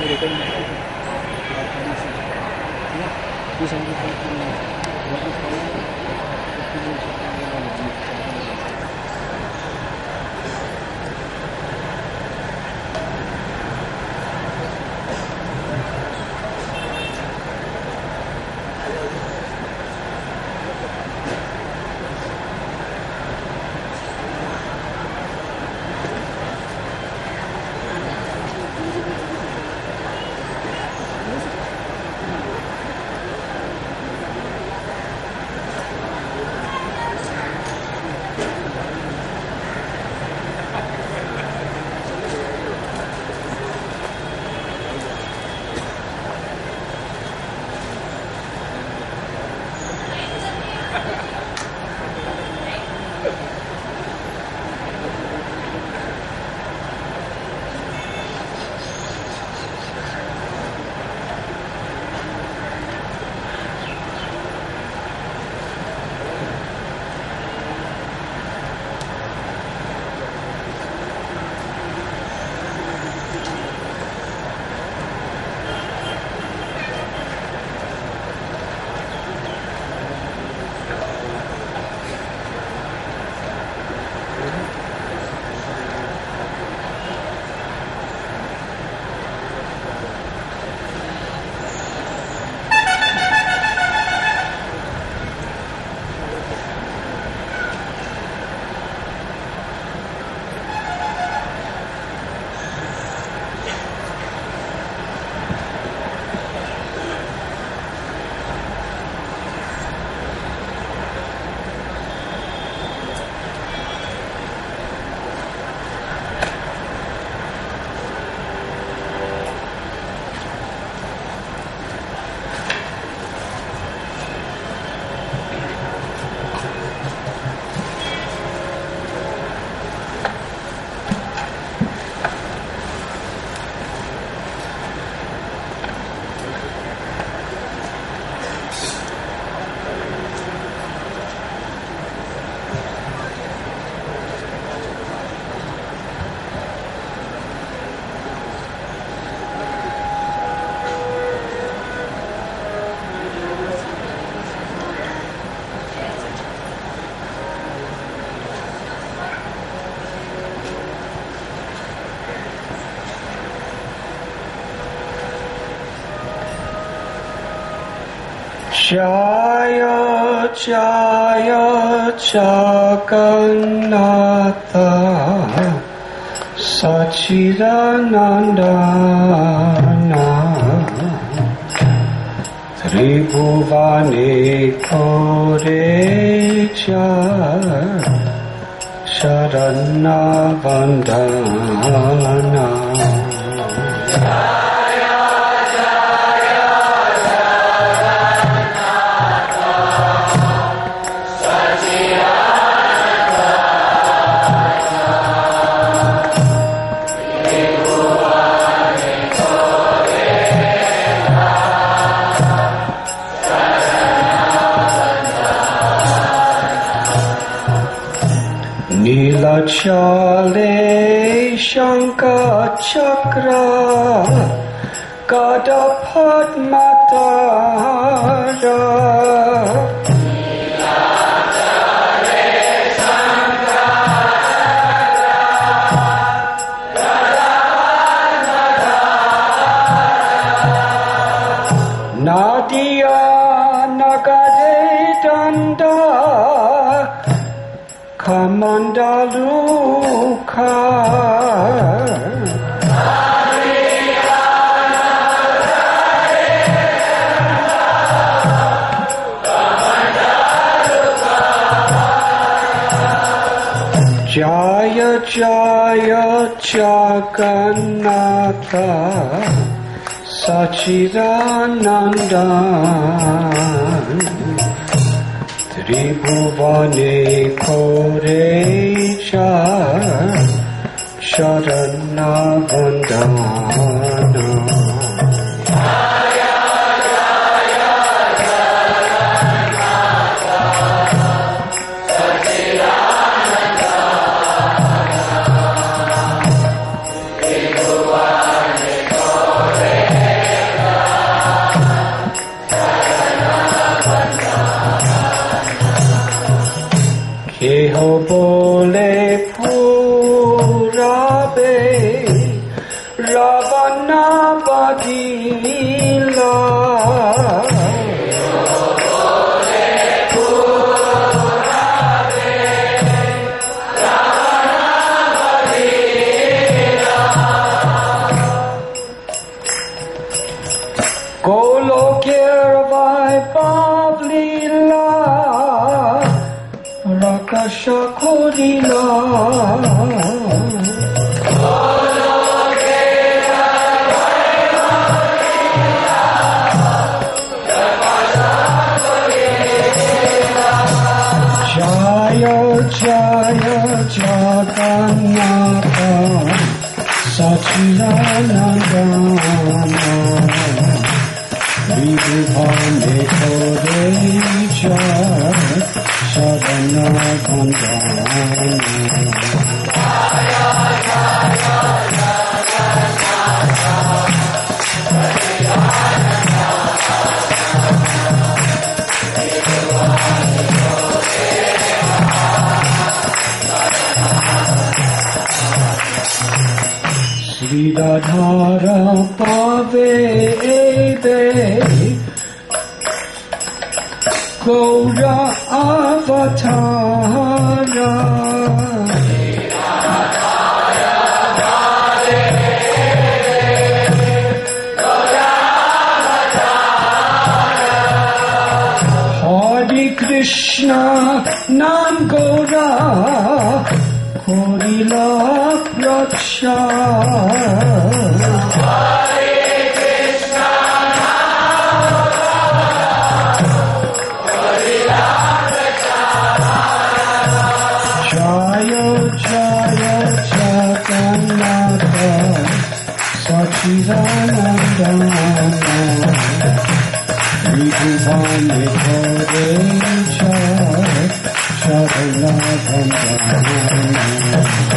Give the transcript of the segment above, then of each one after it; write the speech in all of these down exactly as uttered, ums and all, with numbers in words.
Jaya Jaya Jagannatha Sachidanandana Tribhuvane Korecha Sharanavandana Nilachale Shankachakra Gadapadmatara Nilachale Shankachakra Gadapadmatara Nadia Nagade Danda Kamandaluka Jaya Jaya Jagannatha Sachidanandan Tribhuvane Korecha Sharanavandana Jaya Jaya Jagannatha Sachidanandan Tribhuvane Korecha Savanapatila Golokirvai Pavlila Rakashakodila Jaya Jaya Jagannatha Sachidanandana Vibhuvane Kodecha Sadhana Bandhana Sridhara Pave Ede Gaura Avatara Hare Krishna Nam Gaura Korila Raksha Hare Krishna Korila Raksha Jaya Jaya Jagannatha Sachidanandana Vibhuvane Kodecha Sadhana Bandhana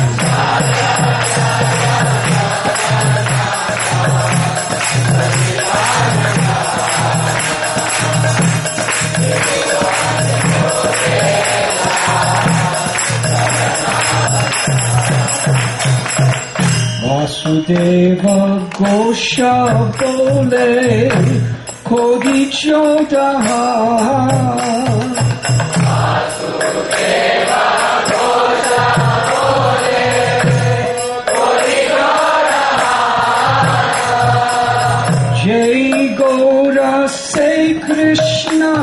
Vasudeva Gosha Bole Kodi Chodaha Vasudeva Gosha Bole Kodi Chodaha Jai Gaura Say Krishna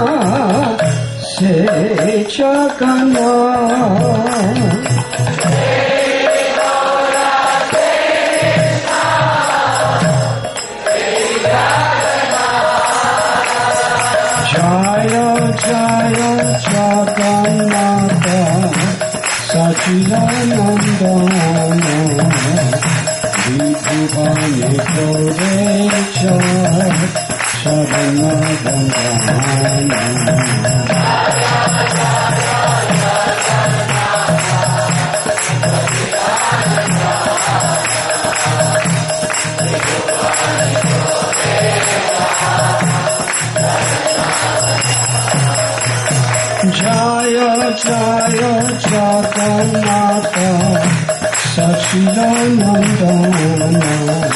Say Jagannath Jaya Jaya Jagannatha Sachidanandana Vibhuvane Kodecha Sadhana Bandhana Jaya Jaya Jagannatha Sachidanandana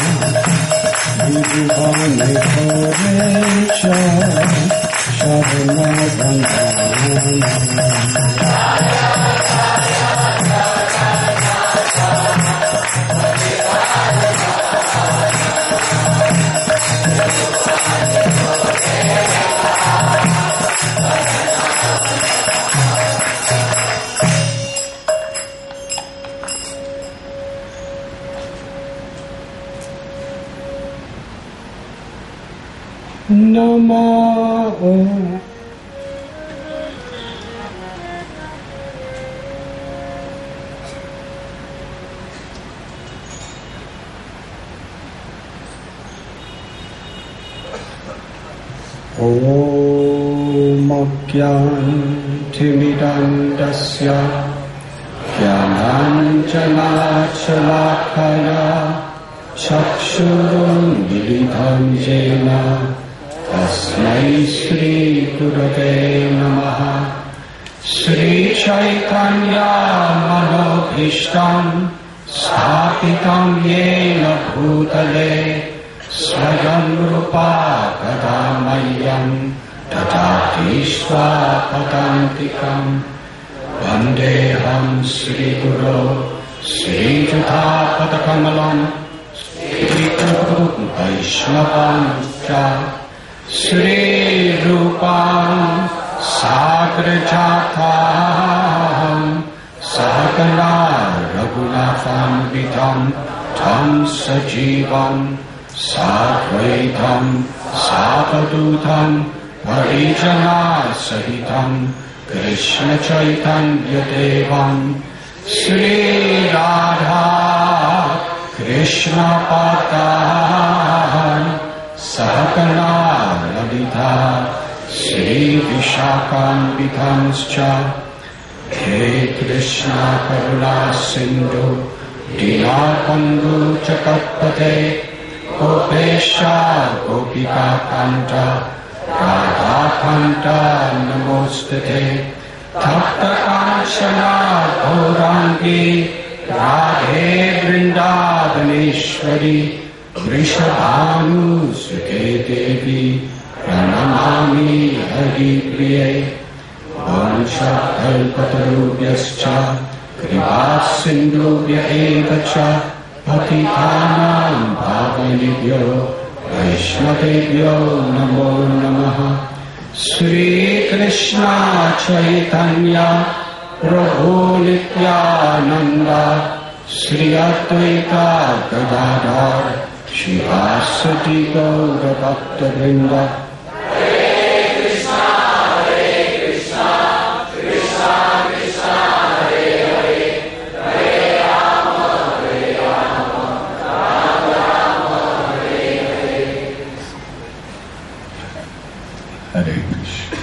Vibhuvane Kodecha Sadhana Bandhana Namo Om Ajnantimidandasya Jnananjalachalakaya Chakshurunmilitam Jena Tasmai Shri Gurave Namaha Shri Chaitanya Manobhishtam स्थापितं येन भूतले स्वयं रूपा कदा मह्यं ददाति स्वापदान्तिकम् वन्देऽहं श्रीगुरो श्रीयुतापदकमलं श्रीगुरुं वैष्णवं च श्रीरूपां साग्रजातां सहगना रघुनाथान्वितं तं सजीवं साद्वैतं सावधूतं परिजनसहितं कृष्ण चैतन्य देवं श्रीराधा कृष्ण पादान् सहगना ललिता श्रीविशाखान्वितांश्च हे कृष्ण करुणा सिन्धु दीनबन्धु जगत्पते गोपेश गोपिका कान्त राधाकान्त नमोस्तुते तप्त काञ्चन गौराङ्गी राधे वृन्दावनेश्वरी वृषभानुसुते देवी प्रणमामि हरिप्रिये वंशकल्पतरुभ्यश्च कृपासिन्धुभ्य एव च पतितानां पावनेभ्यो वैष्णवेभ्यो नमो नमः। श्रीकृष्ण चैतन्य प्रभु Nityanand Shri Advaita Gadadhar Shri Vasudev गौरभक्तवृन्द। Hare Krishna.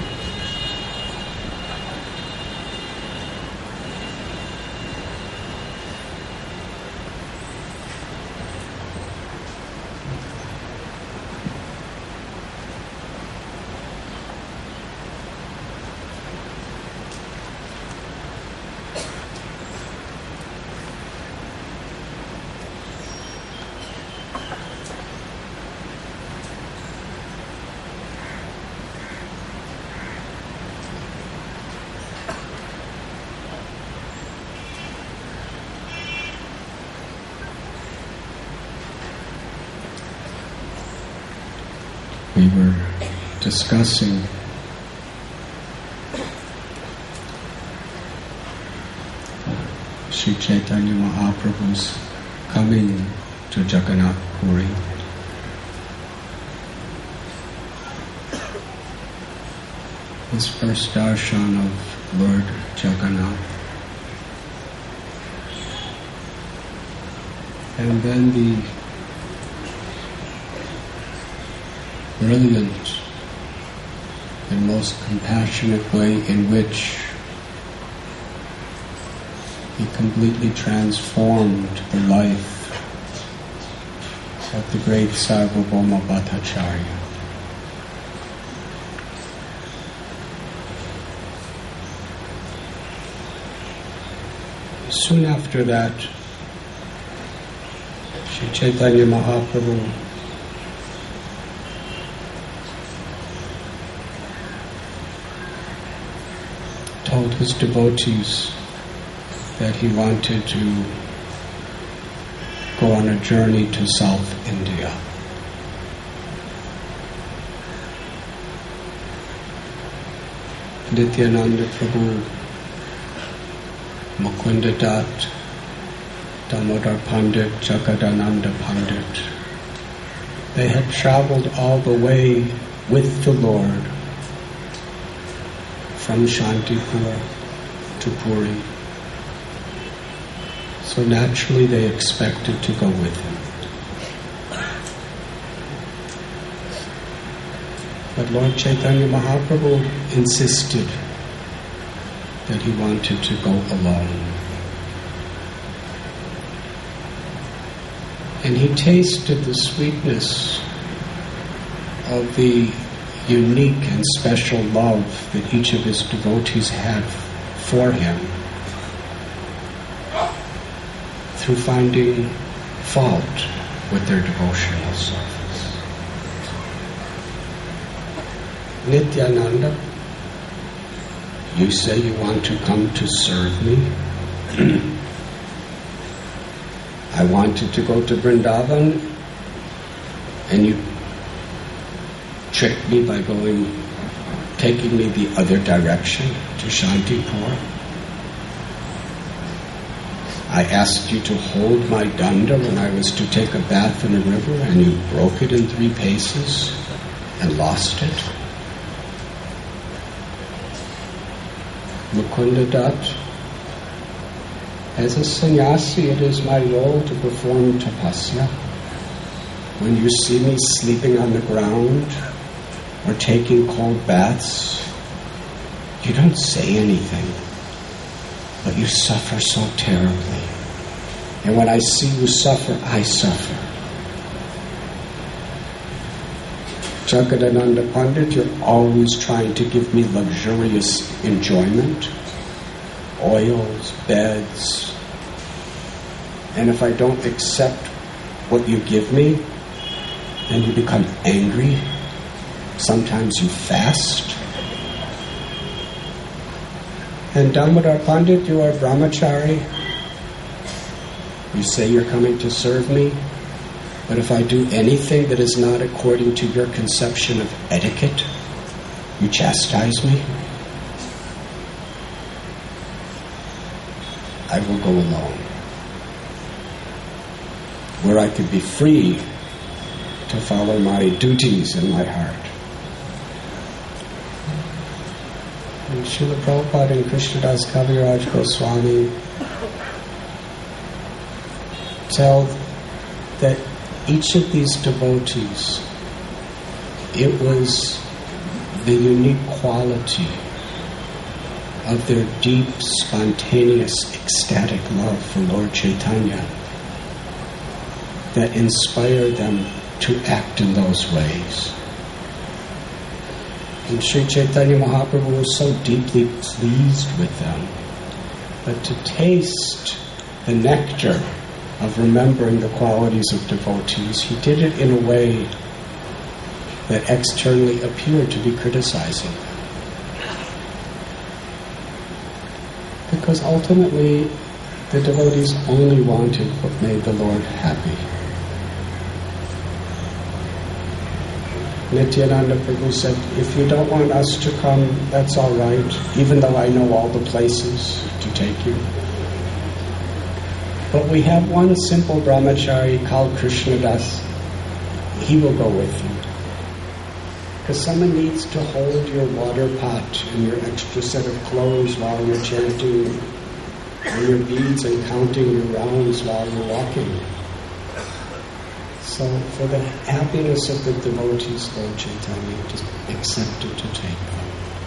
We were discussing Sri Chaitanya Mahaprabhu's coming to Jagannath Puri. His first darshan of Lord Jagannath. And then the brilliant and most compassionate way in which he completely transformed the life of the great Sarvabhauma Bhattacharya. Soon after that, Sri Chaitanya Mahaprabhu told his devotees that he wanted to go on a journey to South India. Nityananda Prabhu, Mukunda Dat, Damodar Pandit, Jagadananda Pandit, they had traveled all the way with the Lord from Shantipur to Puri. So naturally they expected to go with him. But Lord Chaitanya Mahaprabhu insisted that he wanted to go alone. And he tasted the sweetness of the unique and special love that each of his devotees had for him through finding fault with their devotional service. Nityananda, you say you want to come to serve me. I wanted to go to Vrindavan, and you tricked me by going, taking me the other direction to Shantipur. I asked you to hold my danda when I was to take a bath in a river, and you broke it in three paces and lost it. Mukunda Dutt, as a sannyasi, it is my role to perform tapasya. When you see me sleeping on the ground or taking cold baths, you don't say anything, but you suffer so terribly. And when I see you suffer, I suffer. Jagadananda Pandit, you're always trying to give me luxurious enjoyment, oils, beds, and if I don't accept what you give me, then you become angry. Sometimes you fast. And Damodar Pandit, you are brahmachari. You say you're coming to serve me, but if I do anything that is not according to your conception of etiquette, you chastise me. I will go alone, where I could be free to follow my duties in my heart. And Srila Prabhupada and Krishnadas Kaviraj Goswami tell that each of these devotees, it was the unique quality of their deep, spontaneous, ecstatic love for Lord Chaitanya that inspired them to act in those ways. And Sri Chaitanya Mahaprabhu was so deeply pleased with them. But to taste the nectar of remembering the qualities of devotees, he did it in a way that externally appeared to be criticizing them. Because ultimately, the devotees only wanted what made the Lord happy. Nityananda Prabhu said, if you don't want us to come, that's all right, even though I know all the places to take you. But we have one simple brahmachari called Krishnadas. He will go with you. Because someone needs to hold your water pot and your extra set of clothes while you're chanting, and your beads and counting your rounds while you're walking. So for the happiness of the devotees, Lord Chaitanya just accepted to take them.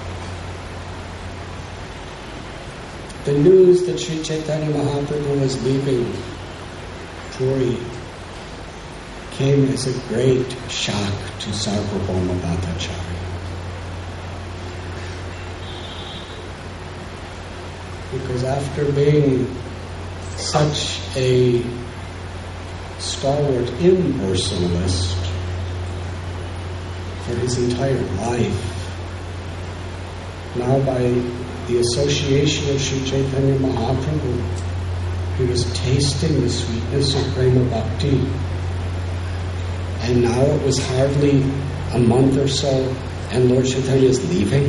The news that Sri Chaitanya Mahaprabhu was leaving Puri came as a great shock to Sarvabhauma Bhattacharya. Because after being such a stalwart impersonalist for his entire life, now by the association of Sri Chaitanya Mahaprabhu, he was tasting the sweetness of Prema Bhakti. And now it was hardly a month or so, and Lord Chaitanya is leaving.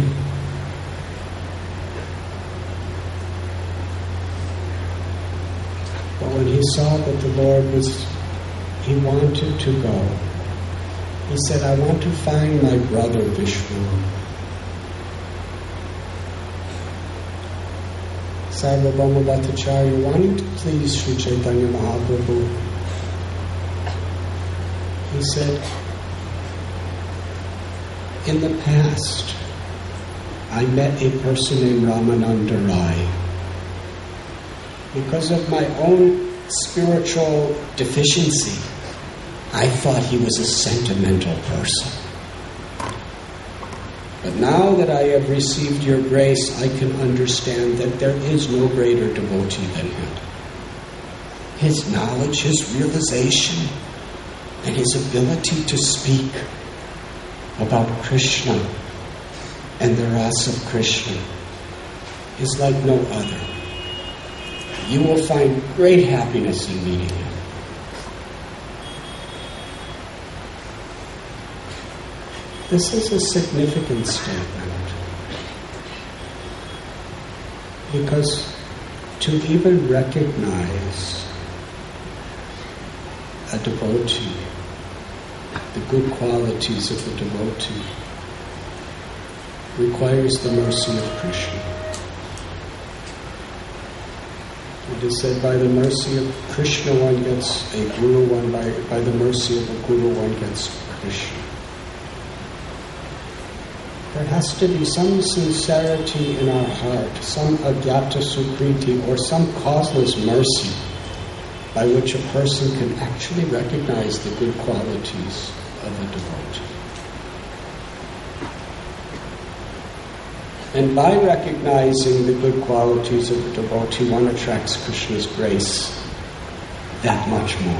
But when he saw that the Lord was, he wanted to go, he said, I want to find my brother Vishnu. Sarvabhauma Bhattacharya wanting to please Sri Chaitanya Mahaprabhu, he said, in the past, I met a person named Ramananda Rai. Because of my own spiritual deficiency, I thought he was a sentimental person. But now that I have received your grace, I can understand that there is no greater devotee than him. his knowledge, his realization, and his ability to speak about Krishna and the rasa of Krishna is like no other. You will find great happiness in meeting him. This is a significant statement, because to even recognize a devotee, the good qualities of the devotee, requires the mercy of Krishna. It is said, by the mercy of Krishna one gets a guru, one by, by the mercy of a guru one gets Krishna. There has to be some sincerity in our heart, some agyata sukriti, or some causeless mercy by which a person can actually recognize the good qualities of a devotee. And by recognizing the good qualities of a devotee, one attracts Krishna's grace that much more.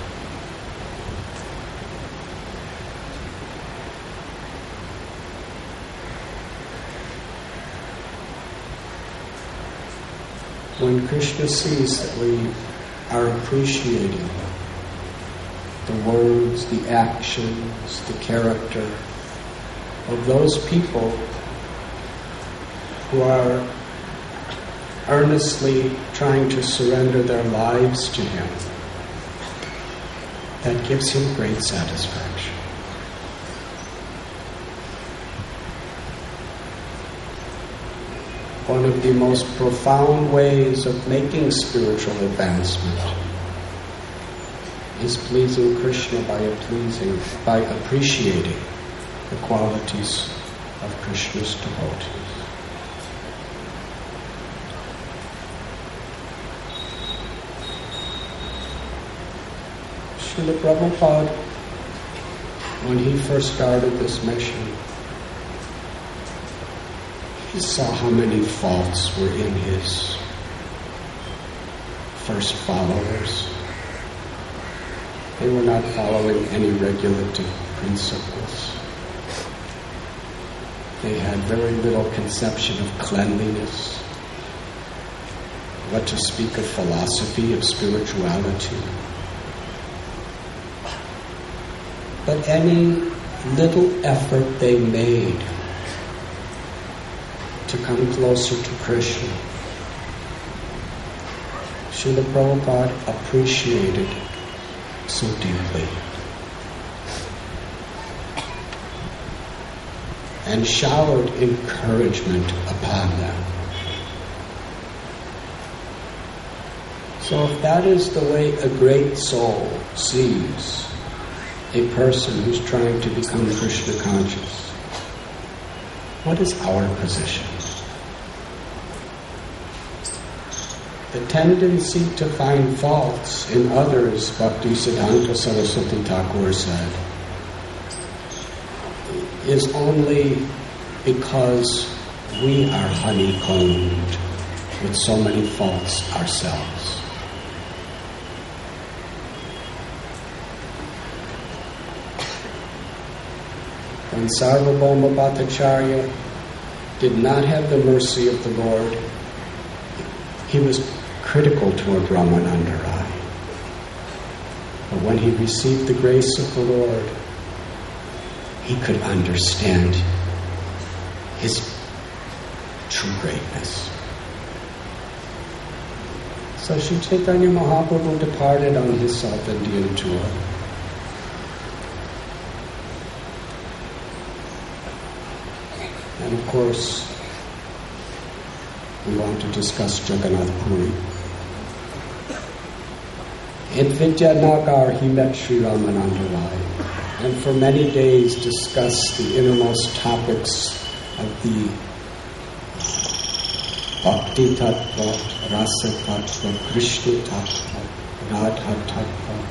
When Krishna sees that we are appreciating the words, the actions, the character of those people who are earnestly trying to surrender their lives to him, that gives him great satisfaction. One of the most profound ways of making spiritual advancement is pleasing Krishna by a pleasing, by appreciating the qualities of Krishna's devotees. Srila Prabhupada, when he first started this mission, he saw how many faults were in his first followers. They were not following any regulative principles. They had very little conception of cleanliness, what to speak of philosophy, of spirituality. But any little effort they made to come closer to Krishna, Srila Prabhupada appreciated so deeply and showered encouragement upon them. So if that is the way a great soul sees a person who's trying to become Krishna conscious, what is our position? The tendency to find faults in others, Bhaktisiddhanta Saraswati Thakur said, is only because we are honeycombed with so many faults ourselves. When Sarvabhauma Bhattacharya did not have the mercy of the Lord, he was critical toward Ramananda Rai. But when he received the grace of the Lord, he could understand his true greatness. So Sri Chaitanya Mahaprabhu departed on his South Indian tour. And of course, we want to discuss Jagannath Puri. In Vidyanagar, he met Sri Ramananda Rai, and for many days discussed the innermost topics of the Bhakti Tattva, Rasa Tattva, Krishna Tattva, Radha Tattva.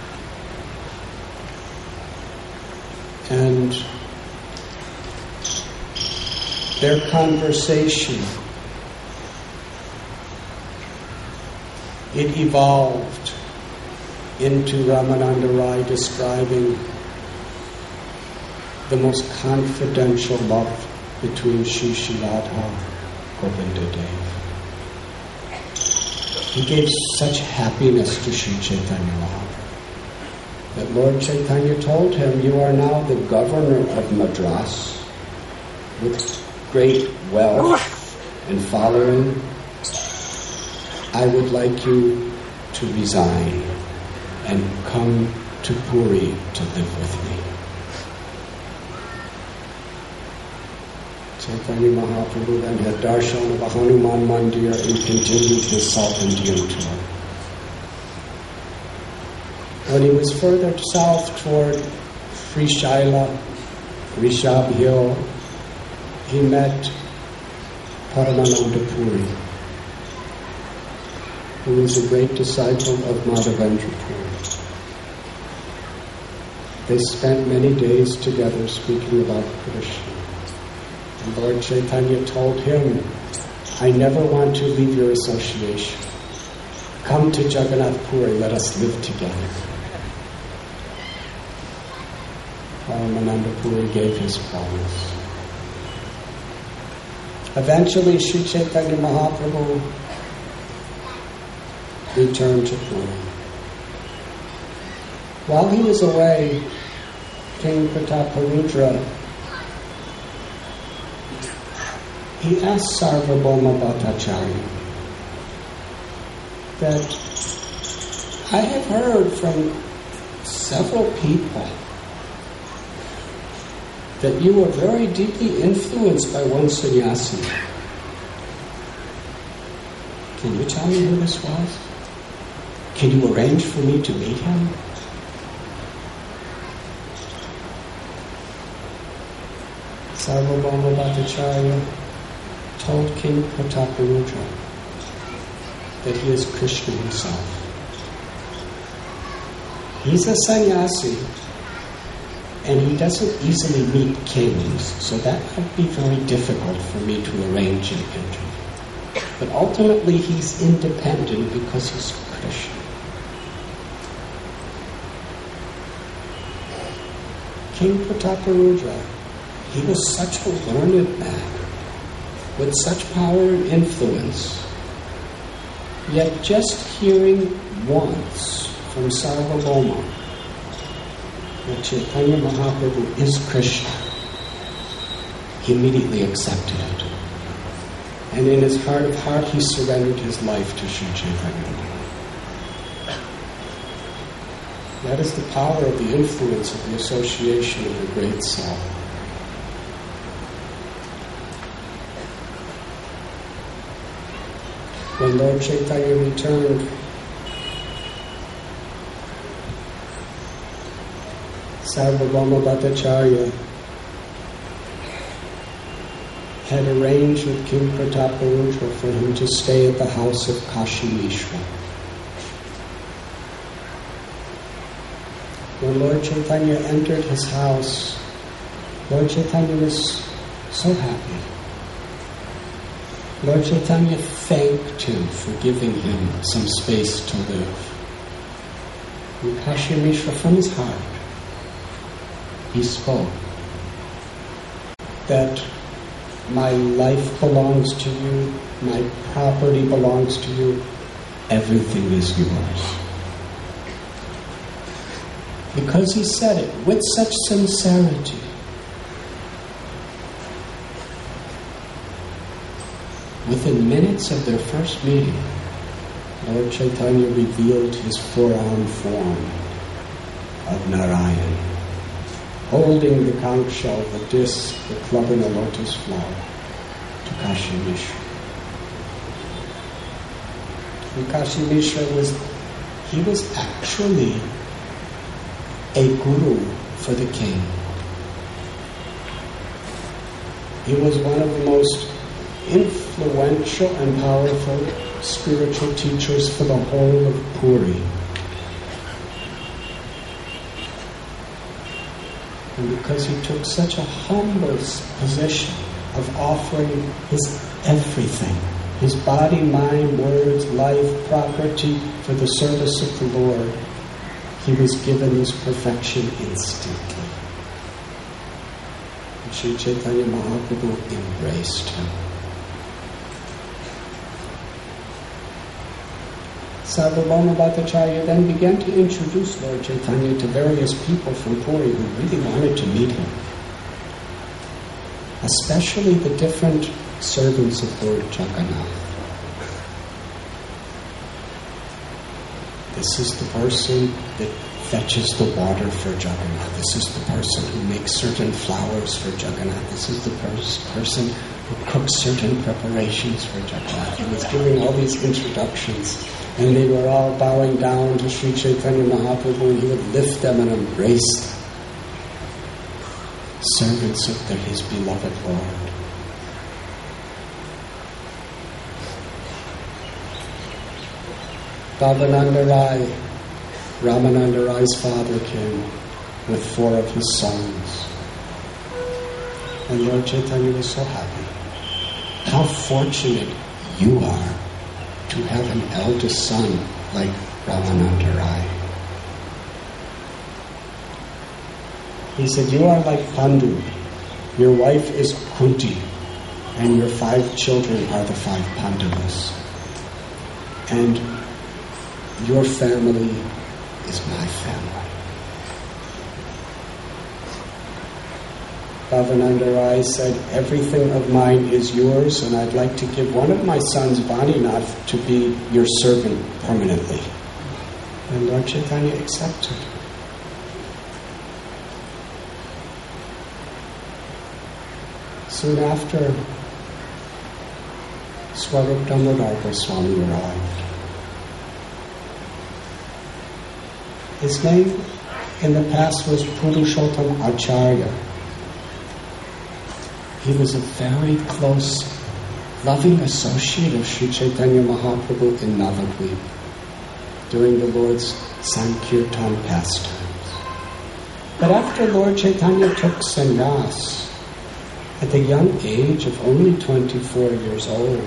And their conversation, it evolved into Ramananda Rai describing the most confidential love between Shri Shri Radha Govinda Dev. He gave such happiness to Shri Chaitanya Mahaprabhu that Lord Chaitanya told him, "You are now the governor of Madras with great wealth and following. I would like you to resign and come to Puri to live with me." Chaitanya Mahaprabhu then had darshan of a Hanuman Mandir and continued his South Indian tour. When he was further south toward Srishaila, Rishabh Hill, he met Paramananda Puri, who was a great disciple of Madhavendra Puri. They spent many days together speaking about Krishna. And Lord Chaitanya told him, "I never want to leave your association. Come to Jagannath Puri, let us live together." Paramananda Puri gave his promise. Eventually, Sri Chaitanya Mahaprabhu returned to Puri. While he was away, King Prataparudra, he asked Sarvabhauma Bhattacharya that, "I have heard from several people that you were very deeply influenced by one sannyasi. Can you tell me who this was? Can you arrange for me to meet him?" Sarvabhauma Bhattacharya told King Prataparudra that he is Krishna himself. He's a sannyasi, and he doesn't easily meet kings, so that would be very difficult for me to arrange an interview. But ultimately he's independent because he's Krishna. King Prataparudra, he was such a learned man, with such power and influence, yet just hearing once from Sarvabhauma that Chaitanya Mahaprabhu is Krishna, he immediately accepted it. And in his heart of heart, he surrendered his life to Sri Chaitanya Mahaprabhu. That is the power of the influence of the association of the great soul. When Lord Chaitanya returned, Sarvabhauma Bhattacharya had arranged with King Prataparudra for him to stay at the house of Kashi Mishra. When Lord Chaitanya entered his house, Lord Chaitanya was so happy. Lord Chaitanya thanked him for giving him some space to live. And Kashi Mishra, from his heart, he spoke that my life belongs to you, my property belongs to you, everything is yours. Because he said it with such sincerity, within minutes of their first meeting, Lord Chaitanya revealed his four-armed form of Narayan, holding the conch shell, the disc, the club and a lotus flower to Kashi Mishra. And Kashi Mishra was, he was actually a guru for the king. He was one of the most influential and powerful spiritual teachers for the whole of Puri. And because he took such a humble position of offering his everything, his body, mind, words, life, property, for the service of the Lord, He was given this perfection instantly. And Sri Chaitanya Mahaprabhu embraced him. Sarvabhauma Bhattacharya then began to introduce Lord Chaitanya to various people from Puri who really wanted to meet him, especially the different servants of Lord Jagannath. This is the person that fetches the water for Jagannath. This is the person who makes certain flowers for Jagannath. This is the pers- person who cooks certain preparations for Jagannath. He was giving all these introductions, and they were all bowing down to Sri Chaitanya Mahaprabhu, and he would lift them and embrace them. Servants of the, his beloved Lord. Bhavananda Rai, Ramananda Rai's father, came with four of his sons. And Lord Chaitanya was so happy. How fortunate you are to have an eldest son like Ramananda Rai. He said, you are like Pandu. Your wife is Kunti, and your five children are the five Pandavas. And your family is my family. Bhavananda Rai said, everything of mine is yours, and I'd like to give one of my sons, Vaninath, to be your servant permanently. And Lord Chaitanya accepted. Soon after, Swarup Damodar Goswami arrived. His name in the past was Purushottam Acharya. He was a very close, loving associate of Sri Chaitanya Mahaprabhu in Navadvip during the Lord's Sankirtan pastimes. But after Lord Chaitanya took sannyas at the young age of only twenty-four years old,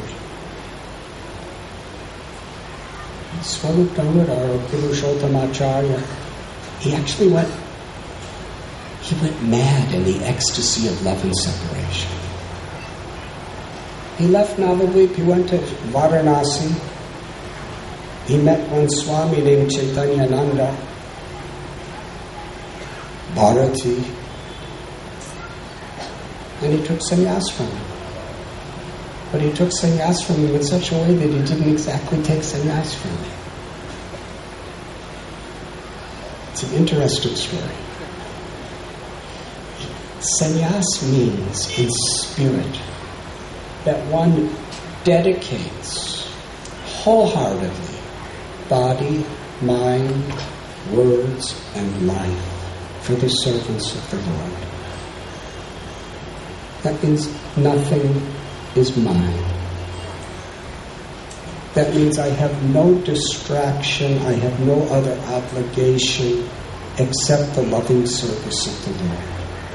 Swarup Damodar or Purushottam Acharya, he actually went, he went mad in the ecstasy of love and separation. He left Navadvip, he went to Varanasi. He met one Swami named Chaitanya Nanda, Bharati, and he took sannyas from him. But he took sannyas from him in such a way that he didn't exactly take sannyas from him. It's an interesting story. Sannyas means, in spirit, that one dedicates wholeheartedly body, mind, words, and life for the servants of the Lord. That means nothing is mine. That means I have no distraction, I have no other obligation except the loving service of the Lord.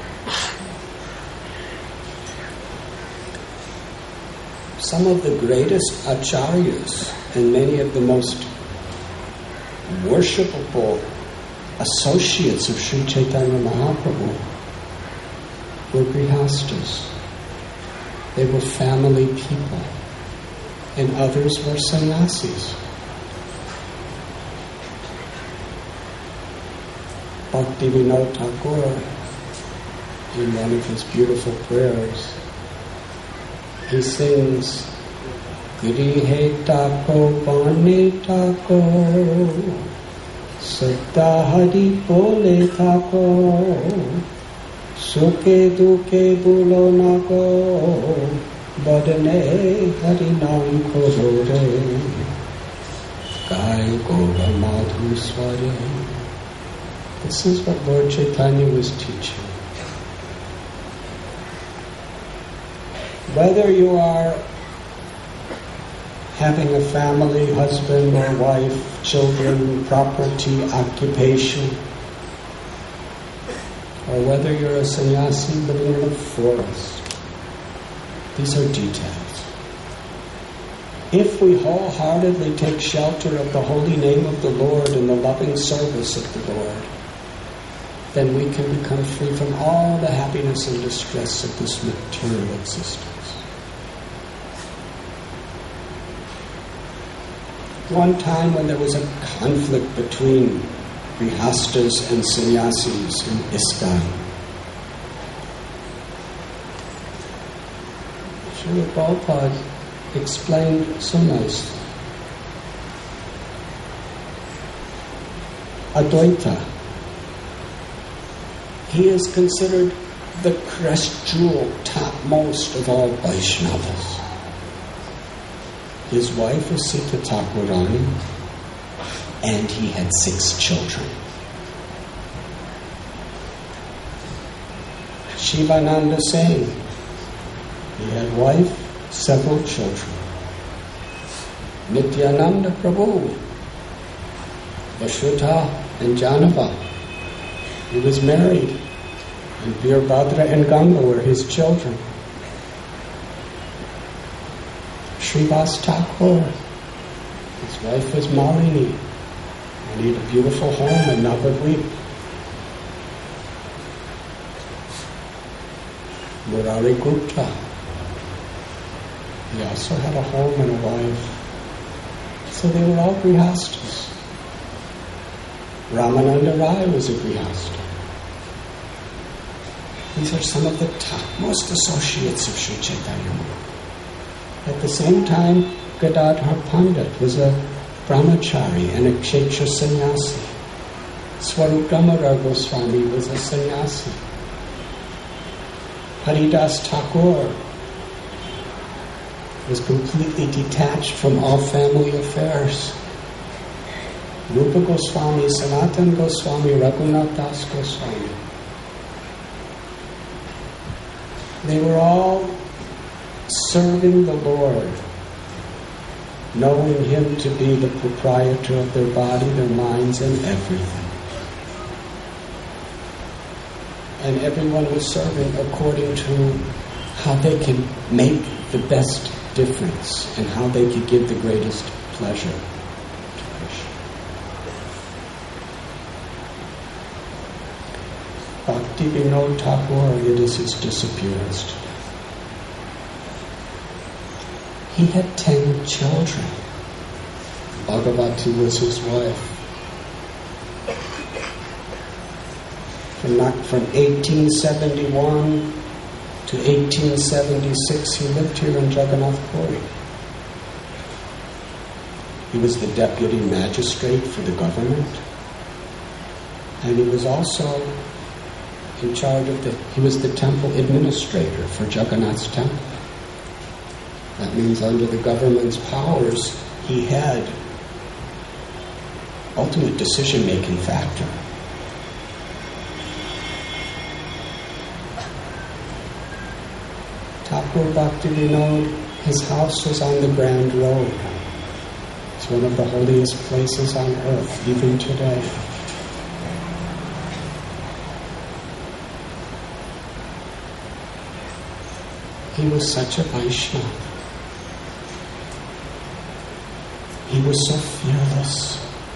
Some of the greatest acharyas and many of the most worshipable associates of Sri Chaitanya Mahaprabhu were grihastas. They were family people, and others were sannyasis. Bhaktivinoda Thakur, in one of his beautiful prayers, he sings, Grihe tako bane tako, Satta hari bole tako, Sukhe dukhe bulo nako, Badane hari naam khodore, Gai Gaura Madhu Sware. This is what Lord Chaitanya was teaching. Whether you are having a family, husband or wife, children, property, occupation, or whether you're a sannyasi living in a forest, these are details. If we wholeheartedly take shelter of the holy name of the Lord and the loving service of the Lord, then we can become free from all the happiness and distress of this material existence. One time when there was a conflict between grihastas and sannyasis in ISKCON, Srila Prabhupada explained so nicely. Advaita, he is considered the crest jewel, topmost of all Vaishnavas. His wife was Sita Thakurani, and he had six children. Shivananda Singh, he had wife, several children. Nityananda Prabhu, Vasudha and Janava, he was married, and Veerbhadra and Ganga were his children. Srivas Thakur, his wife was Malini, and he had a beautiful home in Navadvip. Murari Gupta, he also had a home and a wife. So they were all grihastas. Ramananda Rai was a grihasta. These are some of the topmost associates of Sri Chaitanya Mahaprabhu. At the same time, Gadadhar Pandit was a brahmachari and a kshetra sannyasi. Swarup Damodar Goswami was a sannyasi. Haridas Thakur was completely detached from all family affairs. Rupa Goswami, Sanatan Goswami, Raghunath Das Goswami. They were all serving the Lord, knowing Him to be the proprietor of their body, their minds, and everything. And everyone was serving according to how they can make the best difference and how they could give the greatest pleasure to Krishna. Bhakti Vinod Thakur, it is his disappearance today. He had ten children. Bhagavati was his wife. From, not, from eighteen seventy-one to eighteen seventy-six, he lived here in Jagannath Puri. He was the deputy magistrate for the government, and he was also in charge of the, he was the temple administrator for Jagannath's temple. That means under the government's powers, he had ultimate decision-making factor. Thakur Bhakti Vinod, his house was on the Grand Road. It's one of the holiest places on earth, even today. He was such a Vaishnava. He was so fearless,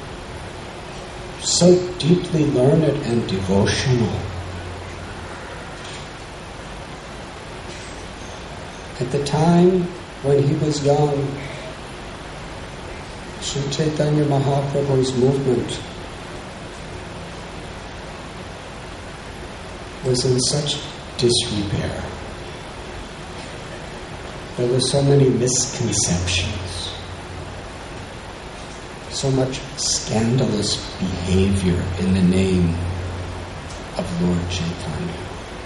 so deeply learned and devotional. At the time when he was young, Sri Chaitanya Mahaprabhu's movement was in such disrepair. There were so many misconceptions, so much scandalous behavior in the name of Lord Chaitanya.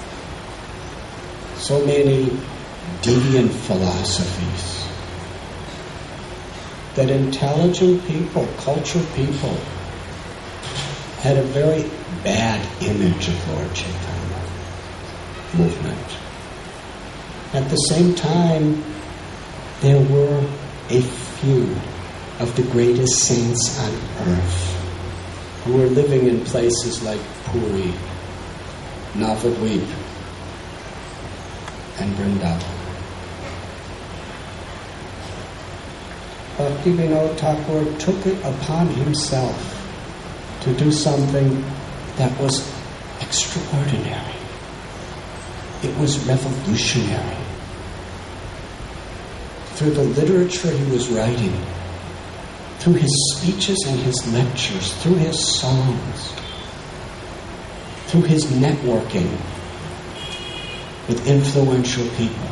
So many deviant philosophies that intelligent people, cultured people, had a very bad image of Lord Chaitanya movement. At the same time, there were a few of the greatest saints on earth who were living in places like Puri, Navadvip, and Vrindavan. Bhaktivinoda Thakur took it upon himself to do something that was extraordinary. It was revolutionary. Through the literature he was writing, through his speeches and his lectures, through his songs, through his networking with influential people,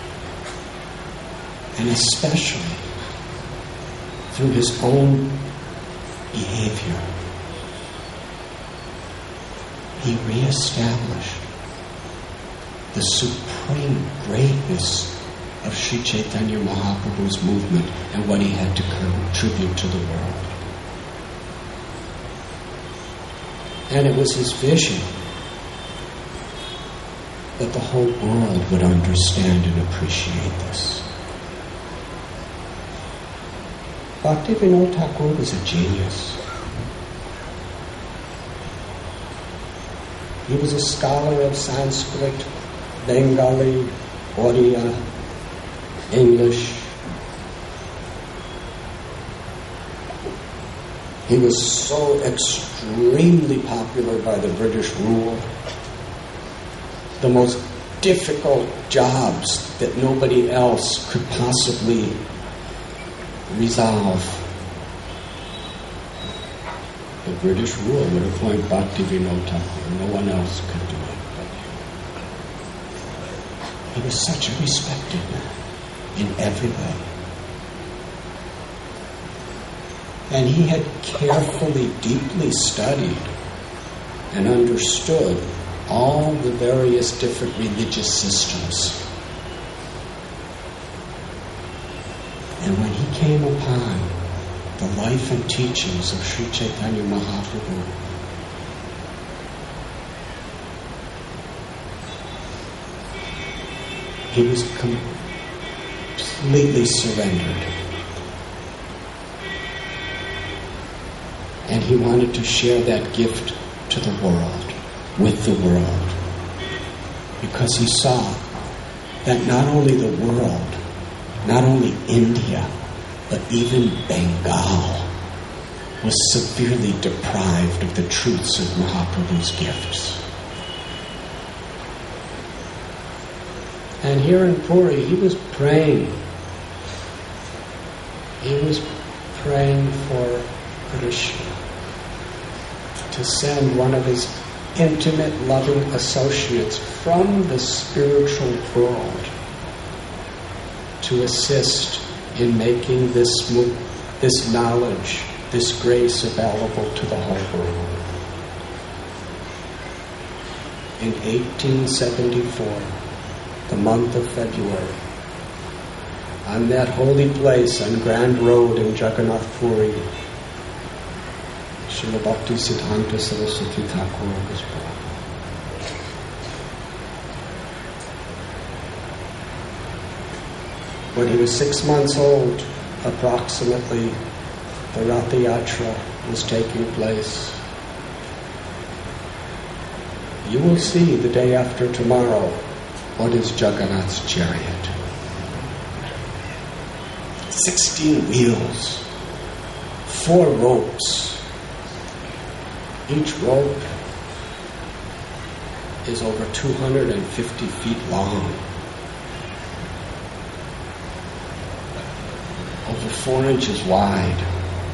and especially through his own behavior, he reestablished the supreme greatness of Sri Chaitanya Mahaprabhu's movement and what he had to contribute to the world. And it was his vision that the whole world would understand and appreciate this. Bhaktivinoda Thakur was a genius. He was a scholar of Sanskrit, Bengali, Oriya, English. He was so extremely popular by the British rule. The most difficult jobs that nobody else could possibly resolve. The British rule would appoint Bhaktivinoda Thakur. No one else could do it but him. He was such a respected man in every way. And he had carefully, deeply studied and understood all the various different religious systems. And when he came upon the life and teachings of Sri Chaitanya Mahaprabhu, he was completely surrendered. And he wanted to share that gift to the world, with the world. Because he saw that not only the world, not only India, but even Bengal was severely deprived of the truths of Mahaprabhu's gifts. And here in Puri, he was praying. He was praying for Krishna to send one of his intimate, loving associates from the spiritual world to assist in making this this knowledge, this grace available to the whole world. In eighteen seventy-four, the month of February, on that holy place on Grand Road in Jagannath Puri, Srila Bhakti Siddhanta Saraswati Thakur was born. When he was six months old, approximately, the Ratha Yatra was taking place. You will see the day after tomorrow what is Jagannath's chariot. Sixteen wheels, four ropes. Each rope is over two hundred fifty feet long, over four inches wide,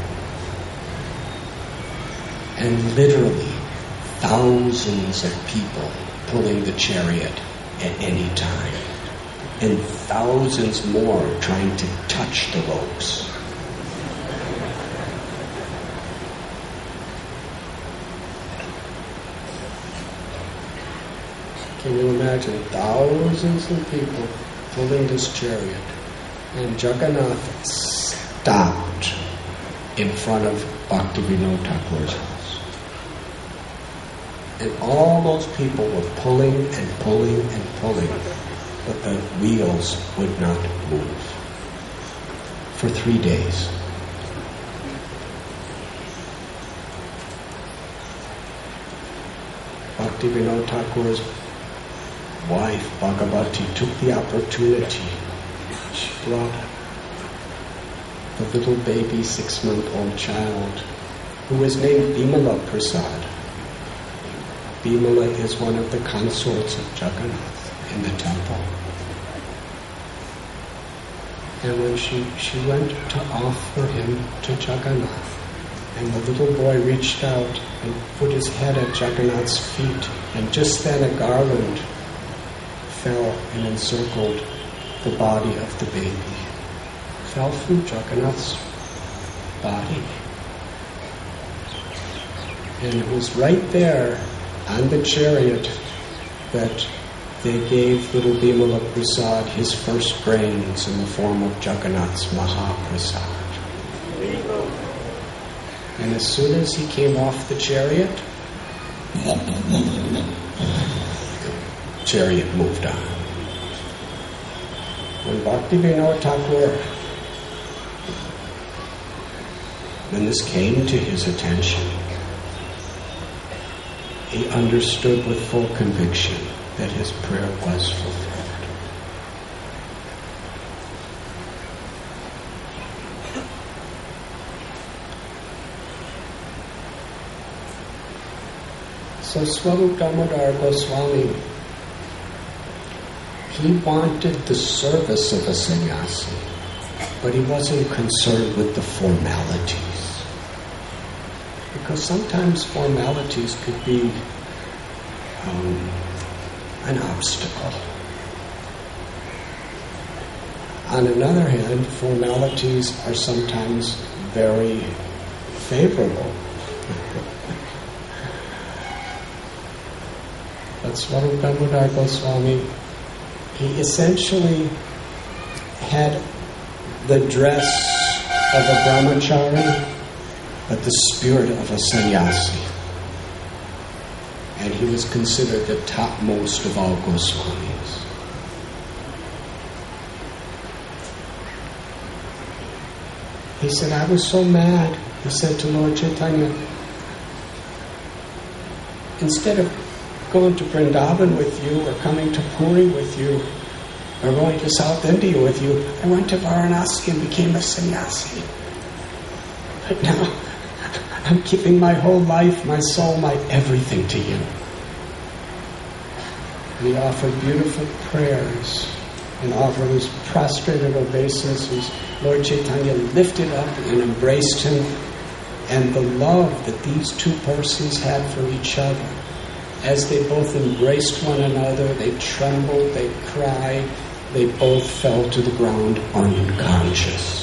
and literally thousands of people pulling the chariot at any time, and thousands more trying to touch the ropes. Can you imagine thousands of people pulling this chariot, and Jagannath stopped in front of Bhaktivinoda Thakur's house. And all those people were pulling and pulling and pulling, but the wheels would not move for three days. Bhaktivinoda Thakur's wife, Bhagavati, took the opportunity. She brought the little baby six-month-old child, who was named Bimala Prasad. Bimala is one of the consorts of Jagannath in the temple. And when she, she went to offer him to Jagannath, and the little boy reached out and put his head at Jagannath's feet, and just then a garland fell and encircled the body of the baby. Fell through Jagannath's body. And it was right there on the chariot that they gave little Bimala Prasad his first grains in the form of Jagannath's Mahaprasad. And as soon as he came off the chariot, the chariot moved on. When Bhaktivinoda Thakur, when this came to his attention, he understood with full conviction that his prayer was fulfilled. So Swarup Damodar Goswami, he wanted the service of a sannyasi, but he wasn't concerned with the formalities. Because sometimes formalities could be um, an obstacle. On another hand, formalities are sometimes very favorable. But Swarup Damodar Goswami, he essentially had the dress of a brahmachari, but the spirit of a sannyasi. And he was considered the topmost of all Goswamis. He said, I was so mad. He said to Lord Chaitanya, instead of going to Vrindavan with you, or coming to Puri with you, or going to South India with you, I went to Varanasi and became a sannyasi. But now, I'm giving my whole life, my soul, my everything to you. And he offered beautiful prayers and offered his prostrated obeisances. Lord Chaitanya lifted up and embraced him. And the love that these two persons had for each other, as they both embraced one another, they trembled, they cried, they both fell to the ground unconscious.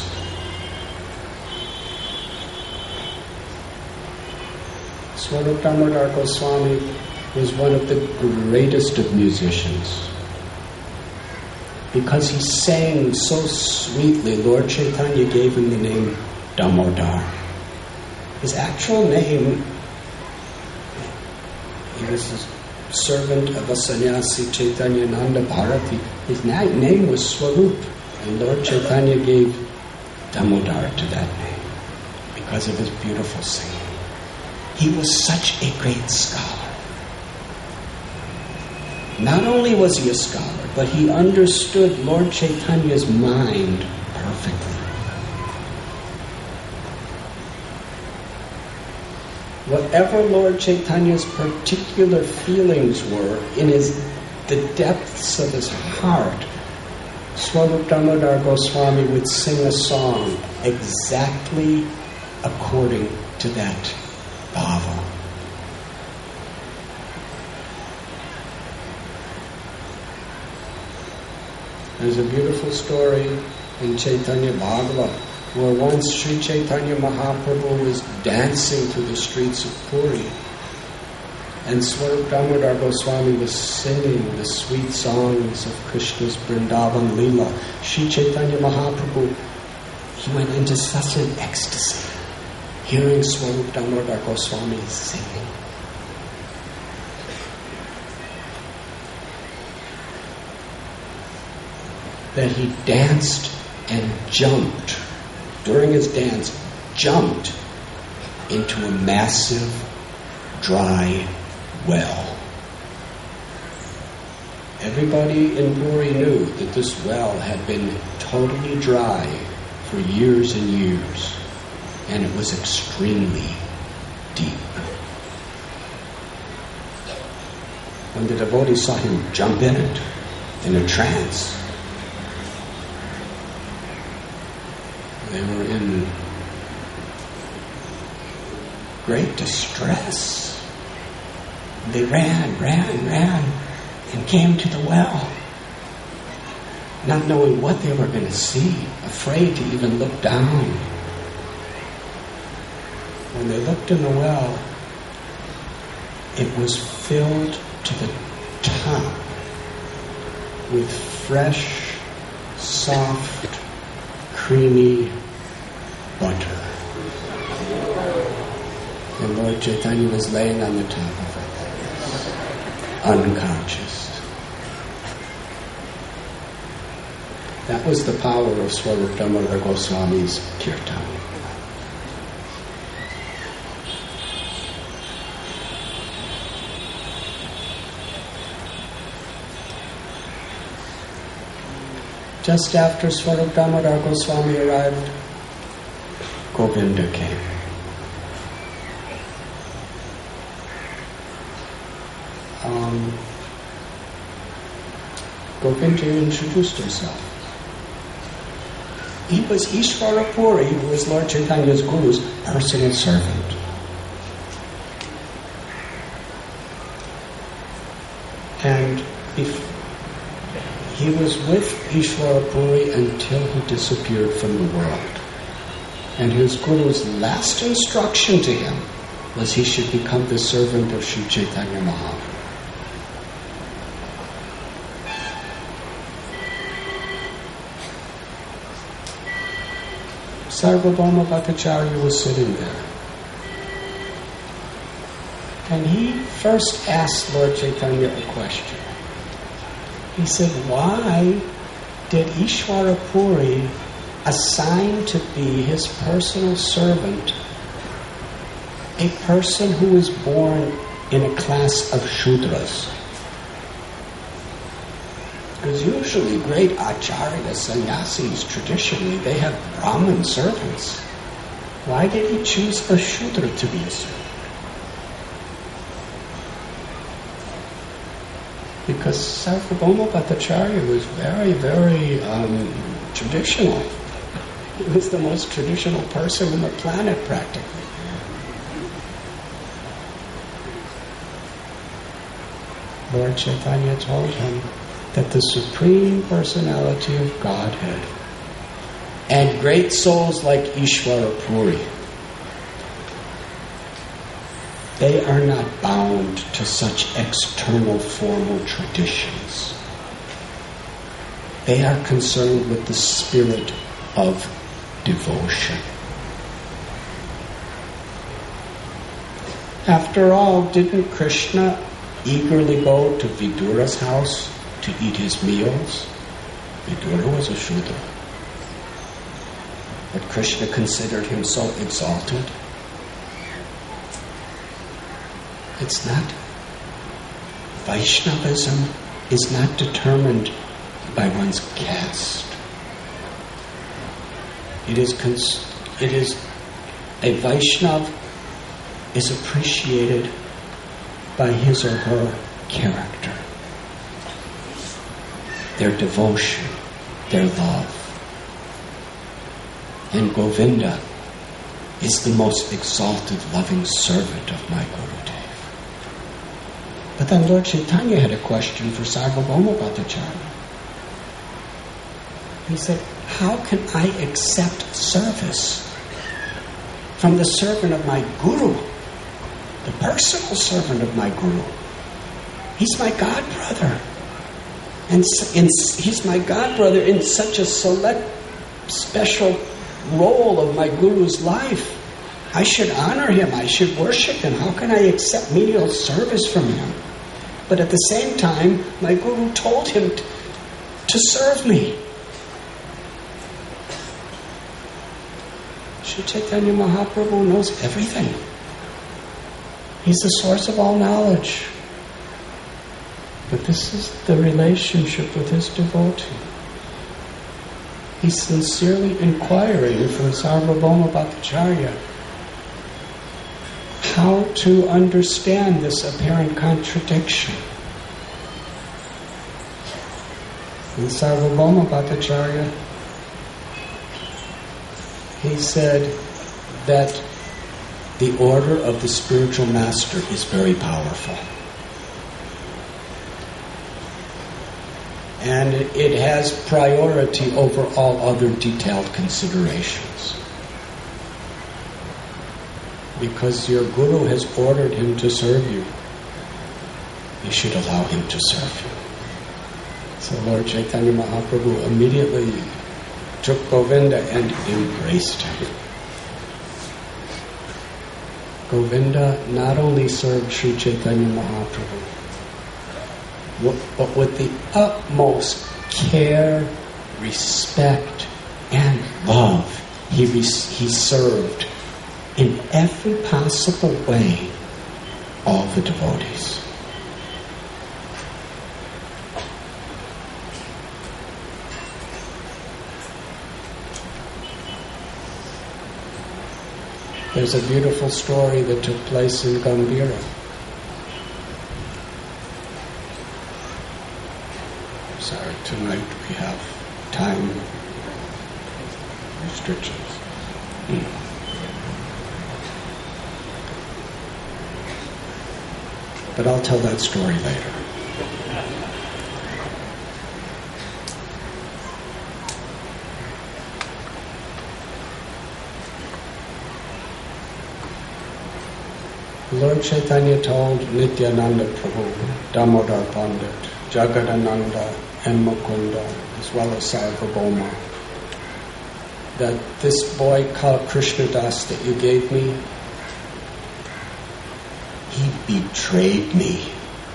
Swarup Damodar Goswami was one of the greatest of musicians. Because he sang so sweetly, Lord Chaitanya gave him the name Damodar. His actual name, he was the servant of a sannyasi, Chaitanya Nanda Bharati. His na- name was Swarup, and Lord Chaitanya gave Damodar to that name because of his beautiful singing. He was such a great scholar. Not only was he a scholar, but he understood Lord Chaitanya's mind perfectly. Whatever Lord Chaitanya's particular feelings were in his the depths of his heart, Swarup Damodar Goswami would sing a song exactly according to that bhava. There's a beautiful story in Chaitanya Bhagavad where once Sri Chaitanya Mahaprabhu was dancing through the streets of Puri, and Swarup Damodar Goswami was singing the sweet songs of Krishna's Vrindavan Leela. Sri Chaitanya Mahaprabhu, he went into such an ecstasy hearing Swarup Damodar Goswami singing. That he danced and jumped, during his dance, jumped into a massive, dry well. Everybody in Puri knew that this well had been totally dry for years and years, and it was extremely deep. When the devotees saw him jump in it, in a trance, they were in great distress. They ran, ran, ran, and came to the well, not knowing what they were going to see, afraid to even look down. When they looked in the well, it was filled to the top with fresh, soft, creamy butter. And Lord Chaitanya was laying on the top of it, unconscious. That was the power of Swarup Damodar Goswami's kirtan. Just after Swarup Damodar Goswami arrived, Govinda came. Um, Govinda introduced himself. He was Ishvara Puri, who was Lord Chaitanya's Guru's personal servant. And if he was with Ishvara Puri until he disappeared from the world. And his Guru's last instruction to him was he should become the servant of Sri Chaitanya Mahaprabhu. Sarvabhauma Bhattacharya was sitting there. And he first asked Lord Chaitanya a question. He said, why did Ishvara Puri assign to be his personal servant a person who was born in a class of Shudras? Because usually great acharyas, sannyasis, traditionally, they have Brahmin servants. Why did he choose a Shudra to be a servant? Because Sarvabhauma Bhattacharya was very, very um, traditional. He was the most traditional person on the planet, practically. Lord Chaitanya told him that the Supreme Personality of Godhead and great souls like Ishvara Puri, they are not bound to such external formal traditions. They are concerned with the spirit of devotion. After all, didn't Krishna eagerly go to Vidura's house to eat his meals? Vidura was a Shudra. But Krishna considered him so exalted. It's not. Vaishnavism is not determined by one's caste. It is, cons- it is, a Vaishnav is appreciated by his or her character, their devotion, their love. And Govinda is the most exalted, loving servant of my Gurudev. But then Lord Chaitanya had a question for Sarvabhauma Bhattacharya. He said, how can I accept service from the servant of my Guru, the personal servant of my Guru? He's my god brother. And in, he's my god brother in such a select, special role of my Guru's life. I should honor him. I should worship him. How can I accept menial service from him? But at the same time, my Guru told him to, to serve me. Sri Chaitanya Mahaprabhu knows everything. He's the source of all knowledge. But this is the relationship with his devotee. he's sincerely inquiring from Sarvabhauma Bhattacharya how to understand this apparent contradiction. And Sarvabhauma Bhattacharya, he said that the order of the spiritual master is very powerful. And it has priority over all other detailed considerations. Because your guru has ordered him to serve you, you should allow him to serve you. So Lord Chaitanya Mahaprabhu immediately took Govinda and embraced him. Govinda not only served Sri Chaitanya Mahaprabhu, but with the utmost care, respect, and love, he, re- he served in every possible way all the devotees. There's a beautiful story that took place in Gambhira. Sorry, tonight we have time restrictions. Mm. But I'll tell that story later. Lord Chaitanya told Nityananda Prabhu, Damodar Pandit, Jagadananda, and Mukunda, as well as Sarvabhauma, that this boy called Krishnadas that you gave me, he betrayed me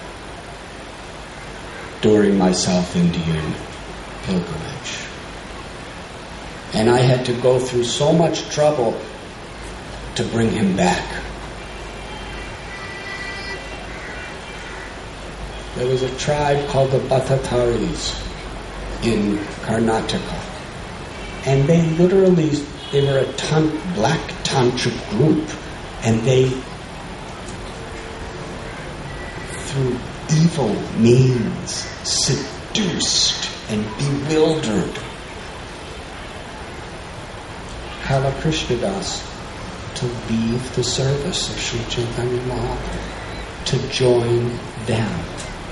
during my South Indian pilgrimage. And I had to go through so much trouble to bring him back. There was a tribe called the Bhattataris in Karnataka. And they literally, they were a tan- black tantric group. And they, through evil means, seduced and bewildered Kala Krishnadas to leave the service of Sri Chaitanya Mahaprabhu, to join them.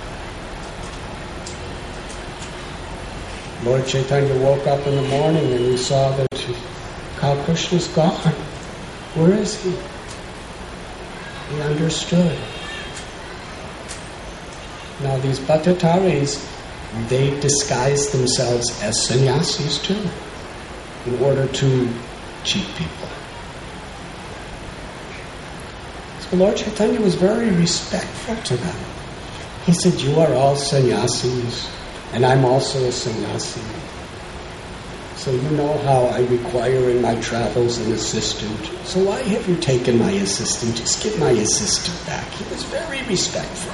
Lord Chaitanya woke up in the morning and he saw that Kala Krishna's gone. Where is he? He understood. Now these Bhattataris, they disguised themselves as sannyasis too, in order to cheat people. So Lord Chaitanya was very respectful to them. He said, you are all sannyasis, and I'm also a sannyasi. So you know how I require in my travels an assistant. So why have you taken my assistant? Just give my assistant back. He was very respectful.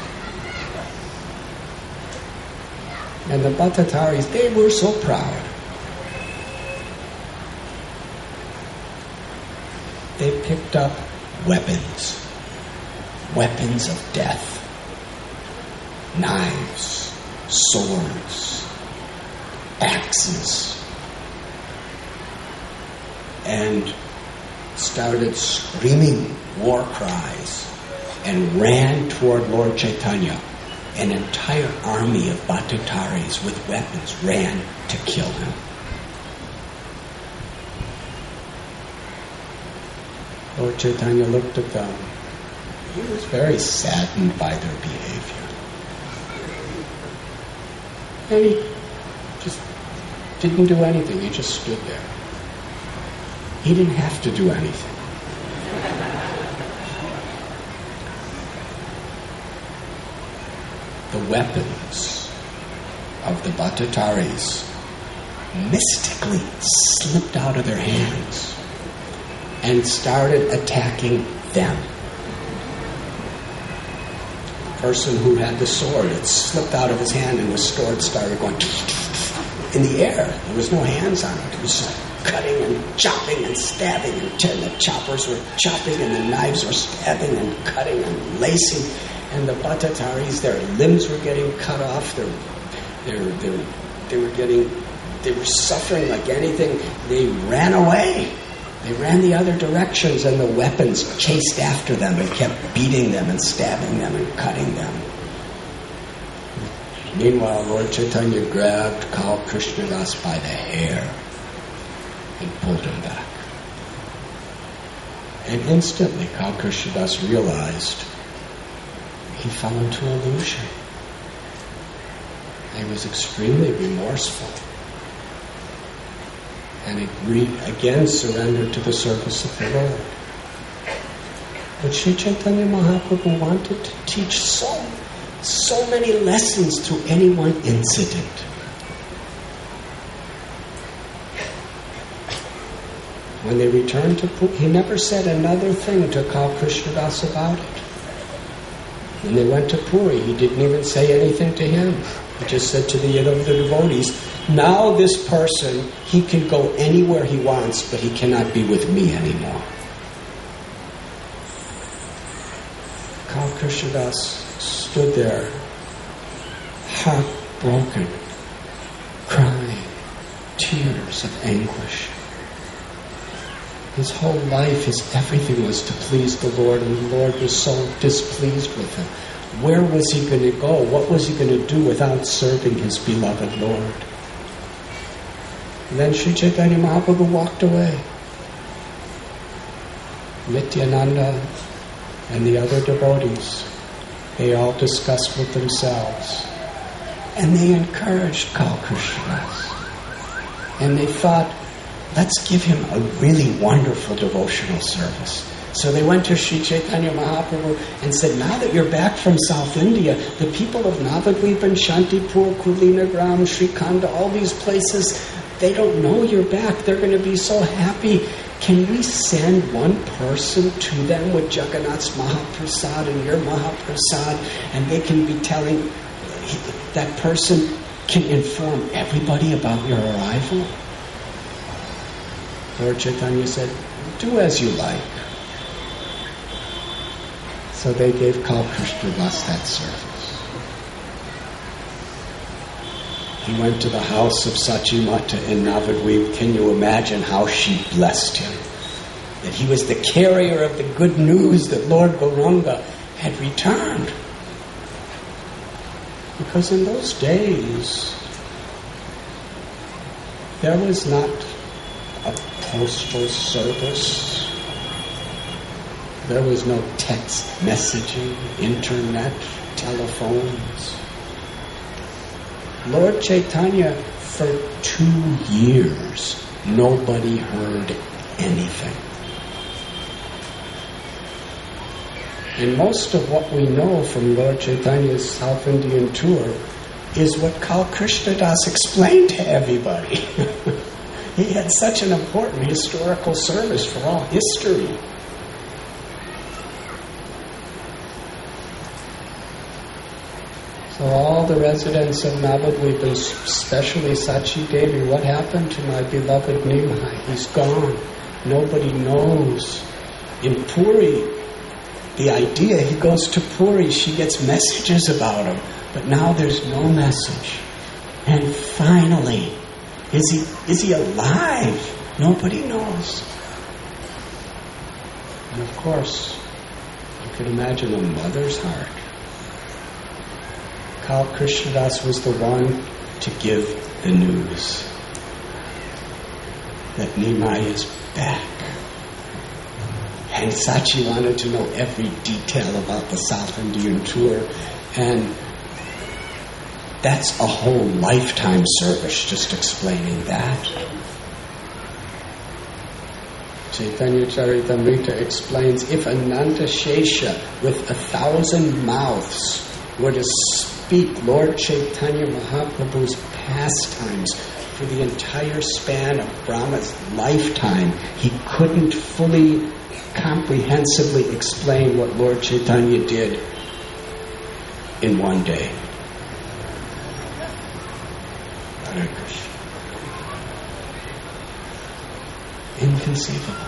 And the Bhattataris, they were so proud. They picked up weapons. Weapons of death. Knives. Swords. Axes. And started screaming war cries and ran toward Lord Chaitanya. An entire army of Bhattataris with weapons ran to kill him. Lord Chaitanya looked at them. He was very saddened by their behavior. And he just didn't do anything. He just stood there. He didn't have to do anything. The weapons of the Bhattataris mystically slipped out of their hands and started attacking them. The person who had the sword, it slipped out of his hand and the sword started going in the air. There was no hands on it. It was like cutting and chopping and stabbing and tearing. The choppers were chopping and the knives were stabbing and cutting and lacing. And the Bhattataris, their limbs were getting cut off. Their, their, their, they were getting, they were suffering like anything. They ran away. They ran the other directions, and the weapons chased after them and kept beating them and stabbing them and cutting them. Meanwhile, Lord Chaitanya grabbed Kal Krishnadas by the hair and pulled him back. And instantly, Kal Krishnadas realized he fell into illusion. He was extremely remorseful. And he re- again surrendered to the service of the Lord. But Sri Chaitanya Mahaprabhu wanted to teach so, so many lessons through any one incident. When they returned to Puri, he never said another thing to Kal Krishnadas about it. When they went to Puri, he didn't even say anything to him. He just said to the other devotees, now this person, he can go anywhere he wants, but he cannot be with me anymore. Kal Krishnadas stood there, heartbroken, crying, tears of anguish. His whole life, his everything was to please the Lord, and the Lord was so displeased with him. Where was he going to go? What was he going to do without serving his beloved Lord? And then Sri Chaitanya Mahaprabhu walked away. Nityananda and the other devotees, they all discussed with themselves. And they encouraged Kal Krishnadas. And they thought, let's give him a really wonderful devotional service. So they went to Sri Chaitanya Mahaprabhu and said, now that you're back from South India, the people of Navadvip and Shantipur, Kulinagram, Srikhanda, all these places, they don't know you're back. They're going to be so happy. Can we send one person to them with Jagannath's Mahaprasad and your Mahaprasad, and they can be telling, that person can inform everybody about your arrival? Lord Chaitanya said, do as you like. So they gave Kal Krishnadas that service. He went to the house of Sachimata in Navadvip. Can you imagine how she blessed him? That he was the carrier of the good news that Lord Gauranga had returned. Because in those days, there was not a postal service. There was no text messaging, internet, telephones. Lord Chaitanya, for two years, nobody heard anything. And most of what we know from Lord Chaitanya's South Indian tour is what Kal Krishnadas explained to everybody. He had such an important historical service for all history. So all the residents of Navadvip, especially Sachi Devi, what happened to my beloved Nimai? He's gone. Nobody knows. In Puri, the idea, he goes to Puri, she gets messages about him, but now there's no message. And finally, is he is he alive? Nobody knows. And of course, you can imagine a mother's heart. Kal Krishnadas was the one to give the news that Nimai is back. And Sachi wanted to know every detail about the South Indian tour, and that's a whole lifetime service just explaining that. Chaitanya Charitamrita explains, if Ananta Shesha with a thousand mouths were to speak Lord Chaitanya Mahaprabhu's pastimes for the entire span of Brahma's lifetime, he couldn't fully, comprehensively explain what Lord Chaitanya did in one day. Hare Krishna. inconceivable.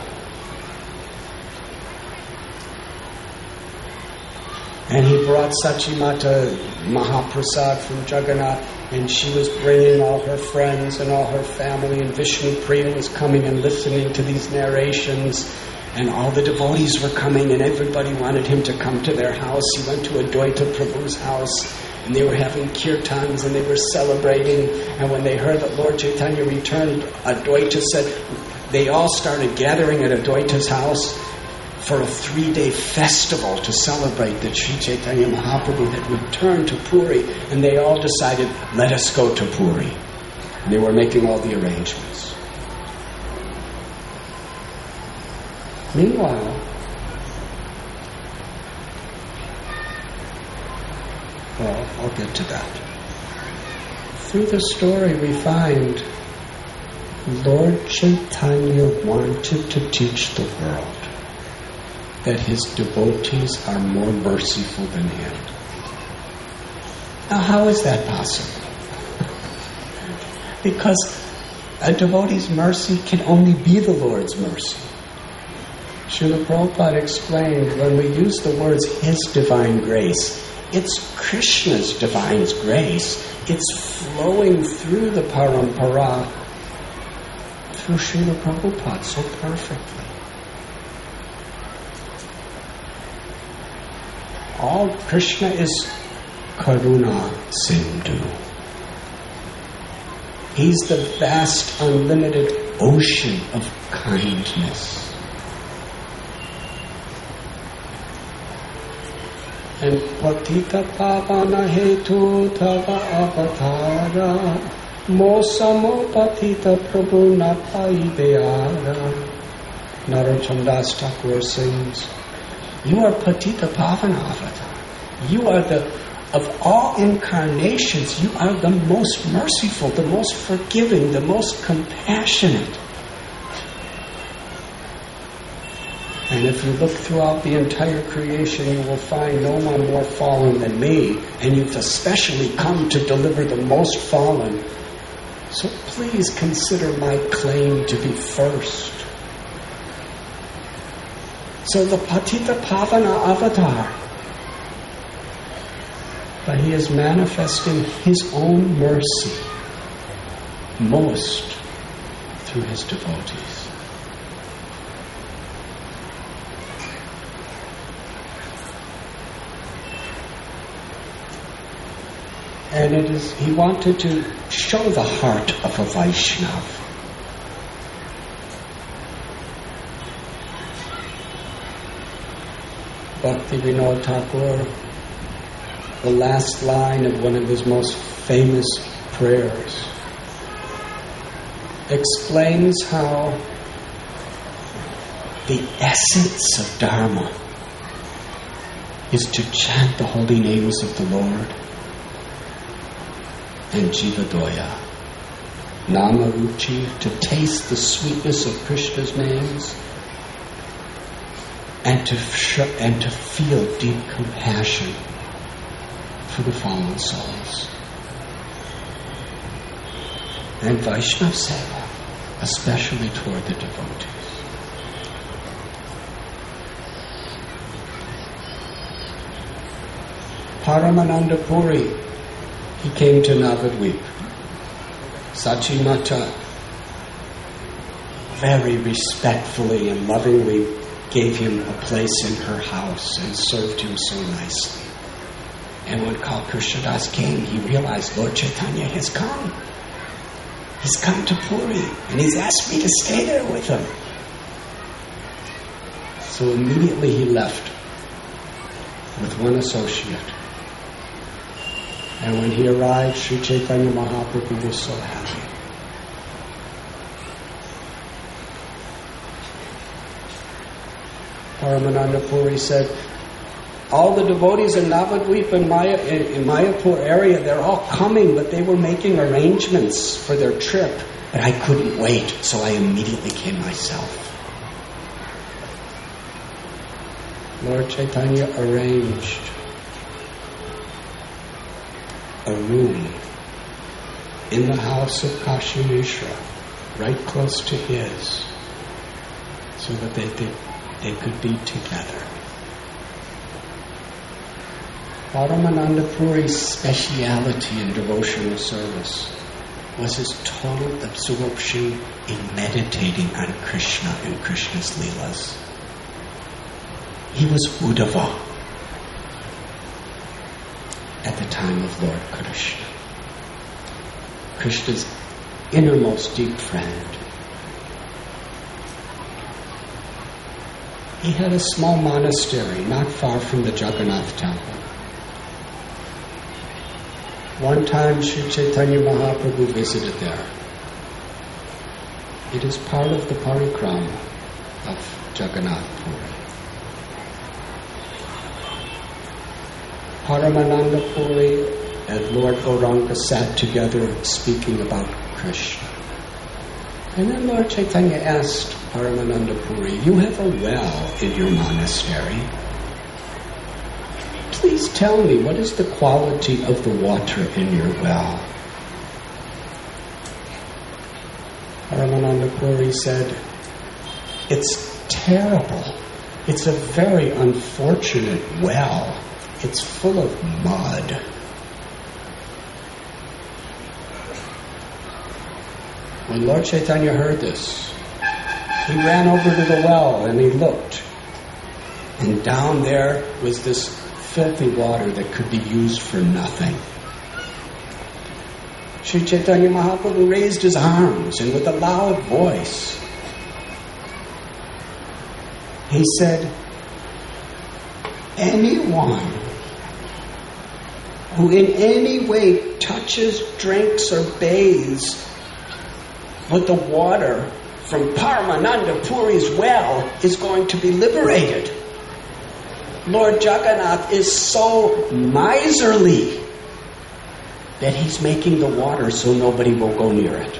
And he brought Sachimata Mahaprasad from Jagannath, and she was bringing all her friends and all her family, and Vishnu Priya was coming and listening to these narrations, and all the devotees were coming, and everybody wanted him to come to their house. He went to Advaita Prabhu's house, and they were having kirtans, and they were celebrating, and when they heard that Lord Chaitanya returned, Advaita said, they all started gathering at Advaita's house for a three-day festival to celebrate that Sri Chaitanya Mahaprabhu had returned to Puri, and they all decided, let us go to Puri. And they were making all the arrangements. Meanwhile, well, I'll get to that. Through the story we find Lord Chaitanya wanted to teach the world that his devotees are more merciful than him. Now, how is that possible? Because a devotee's mercy can only be the Lord's mercy. Srila Prabhupada explained, when we use the words His divine grace, it's Krishna's divine grace. It's flowing through the parampara, through Srila Prabhupada so perfectly. All Krishna is Karuna Sindhu. He's the vast, unlimited ocean of kindness. And patita pavana hetu tava avatara mosamo patita prabhu napai deyara. Narottam Das Thakur sings, you are Patita Pavana Avatar. You are the, of all incarnations, you are the most merciful, the most forgiving, the most compassionate. And if you look throughout the entire creation, you will find no one more fallen than me, and you've especially come to deliver the most fallen. So please consider my claim to be first. So the Patita Pavana Avatar, but he is manifesting his own mercy most through his devotees. And it is, he wanted to show the heart of a Vaishnava. Bhakti Vinod Thakur, the last line of one of his most famous prayers, explains how the essence of Dharma is to chant the holy names of the Lord and Jivadoya, Namaruchi, to taste the sweetness of Krishna's names, and to sh- and to feel deep compassion for the fallen souls. And Vaishnava Seva, especially toward the devotees. Paramananda Puri, he came to Navadvip. Sachimata very respectfully and lovingly gave him a place in her house and served him so nicely. And when Kalkrishnadas came, he realized Lord Chaitanya has come. He's come to Puri, and he's asked me to stay there with him. So immediately he left with one associate. And when he arrived, Sri Chaitanya Mahaprabhu was so happy. Paramananda Puri said, all the devotees in Navadvip and Maya, in, in Mayapur area, they're all coming, but they were making arrangements for their trip. But I couldn't wait, so I immediately came myself. Lord Chaitanya arranged a room in the house of Kashi Mishra, right close to his, so that they, they, they could be together. Paramananda Puri's speciality in devotional service was his total absorption in meditating on Krishna and Krishna's Leelas. He was Uddhava at the time of Lord Krishna, Krishna's innermost deep friend. He had a small monastery not far from the Jagannath temple. One time Sri Chaitanya Mahaprabhu visited there. It is part of the parikrama of Jagannath Puri. Paramananda Puri and Lord Gauranga sat together speaking about Krishna. And then Lord Chaitanya asked Paramananda Puri, "You have a well in your monastery. Please tell me, what is the quality of the water in your well?" Paramananda Puri said, "It's terrible. It's a very unfortunate well. It's full of mud." When Lord Chaitanya heard this, he ran over to the well and he looked. And down there was this filthy water that could be used for nothing. Sri Chaitanya Mahaprabhu raised his arms and with a loud voice, he said, "Anyone who in any way touches, drinks, or bathes with the water from Paramananda Puri's well is going to be liberated. Lord Jagannath is so miserly that he's making the water so nobody will go near it."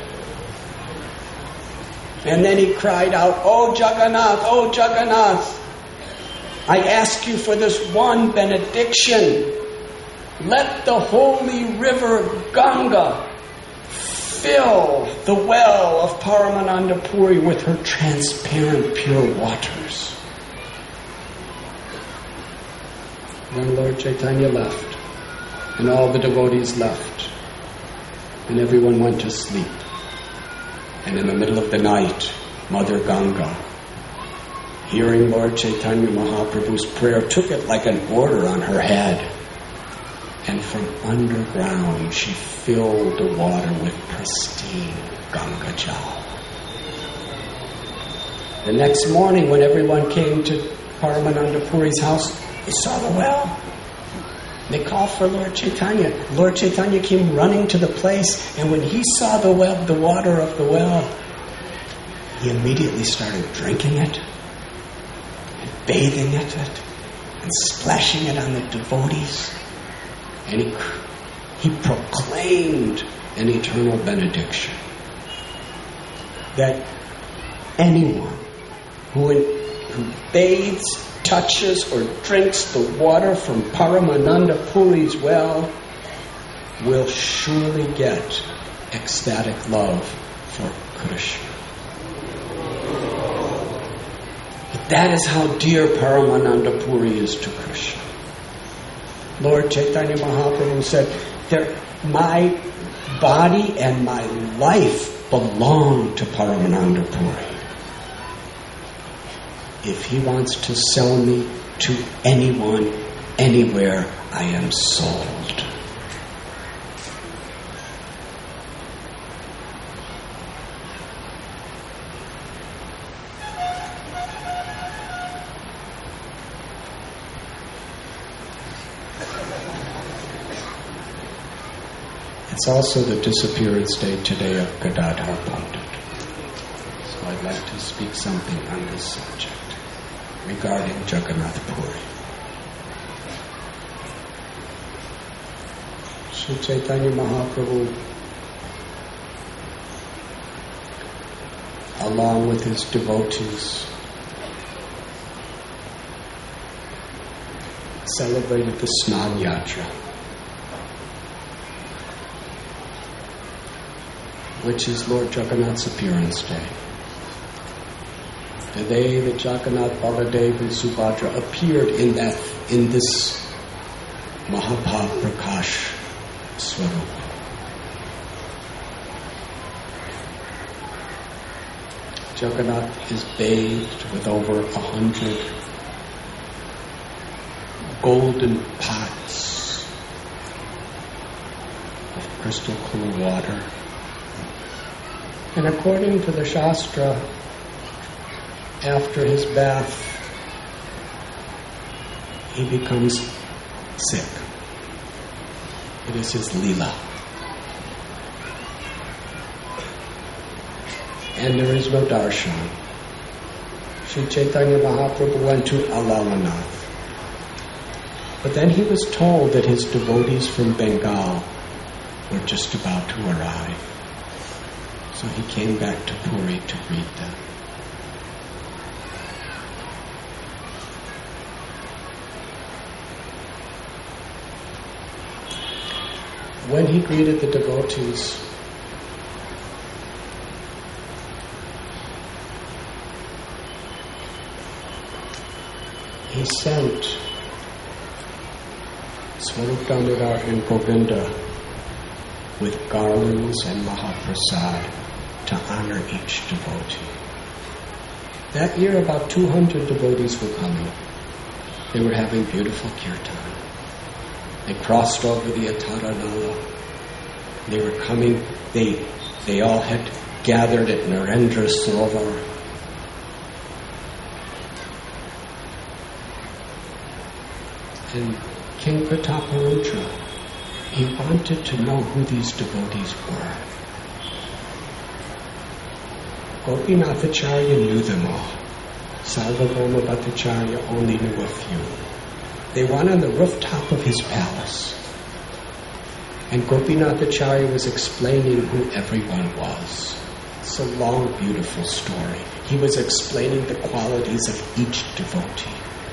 And then he cried out, "Oh Jagannath, oh Jagannath, I ask you for this one benediction. Let the holy river Ganga fill the well of Paramananda Puri with her transparent pure waters." Then Lord Chaitanya left, and all the devotees left, and everyone went to sleep. And in the middle of the night, Mother Ganga, hearing Lord Chaitanya Mahaprabhu's prayer, took it like an order on her head. And from underground, she filled the water with pristine Ganga Jal. The next morning, when everyone came to Paramananda Puri's house, they saw the well. They called for Lord Chaitanya. Lord Chaitanya came running to the place, and when he saw the well, the water of the well, he immediately started drinking it, and bathing in it, and splashing it on the devotees. And he, he proclaimed an eternal benediction that anyone who, who bathes, touches, or drinks the water from Paramananda Puri's well will surely get ecstatic love for Krishna. But that is how dear Paramananda Puri is to Krishna. Lord Chaitanya Mahaprabhu said, "There, my body and my life belong to Paramananda Puri. If he wants to sell me to anyone, anywhere, I am sold." It's also the disappearance day today of Gadadhar Pandit. So I'd like to speak something on this subject regarding Jagannath Puri. Sri Chaitanya Mahaprabhu, along with his devotees, celebrated the Snan Yatra, which is Lord Jagannath's appearance day. And they, the Jagannath, Baladev, and Subhadra, appeared in that, in this Mahabhav Prakash Swarupa. Jagannath is bathed with over a hundred golden pots of crystal clear water. And according to the Shastra, after his bath, he becomes sick. It is his lila. And there is no darshan. Sri Chaitanya Mahaprabhu went to Alalanath. But then he was told that his devotees from Bengal were just about to arrive. So he came back to Puri to greet them. When he greeted the devotees, he sent Swarup Damodar and Govinda with garlands and Mahaprasad to honor each devotee. That year about two hundred devotees were coming. They were having beautiful kirtan. They crossed over the Ataranala. They were coming, they, they all had gathered at Narendra Sarovar. And King Prataparudra, he wanted to know who these devotees were. Gopinathacharya knew them all. Sarvabhauma Bhattacharya only knew a few. They went on the rooftop of his palace, and Gopinathacharya was explaining who everyone was. It's a long, beautiful story. He was explaining the qualities of each devotee.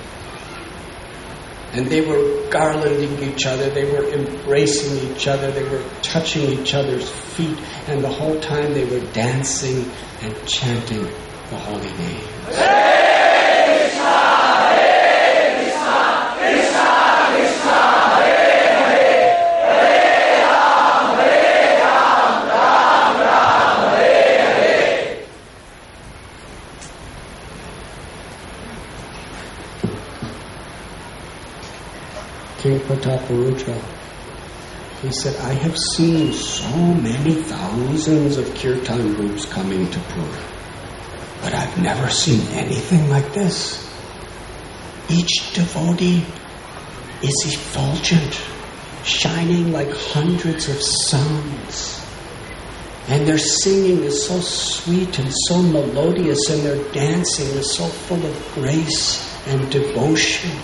And they were garlanding each other, they were embracing each other, they were touching each other's feet, and the whole time they were dancing and chanting the holy name. Hare Krishna, Hare Krishna, Krishna Krishna, Hare Hare, Hare Ram, Hare Ram, Ram Ram, Hare Hare. King Prataparudra, he said, I have seen so many thousands of kirtan groups coming to Puri, but I've never seen anything like this. Each devotee is effulgent, shining like hundreds of suns. And their singing is so sweet and so melodious, and their dancing is so full of grace and devotion.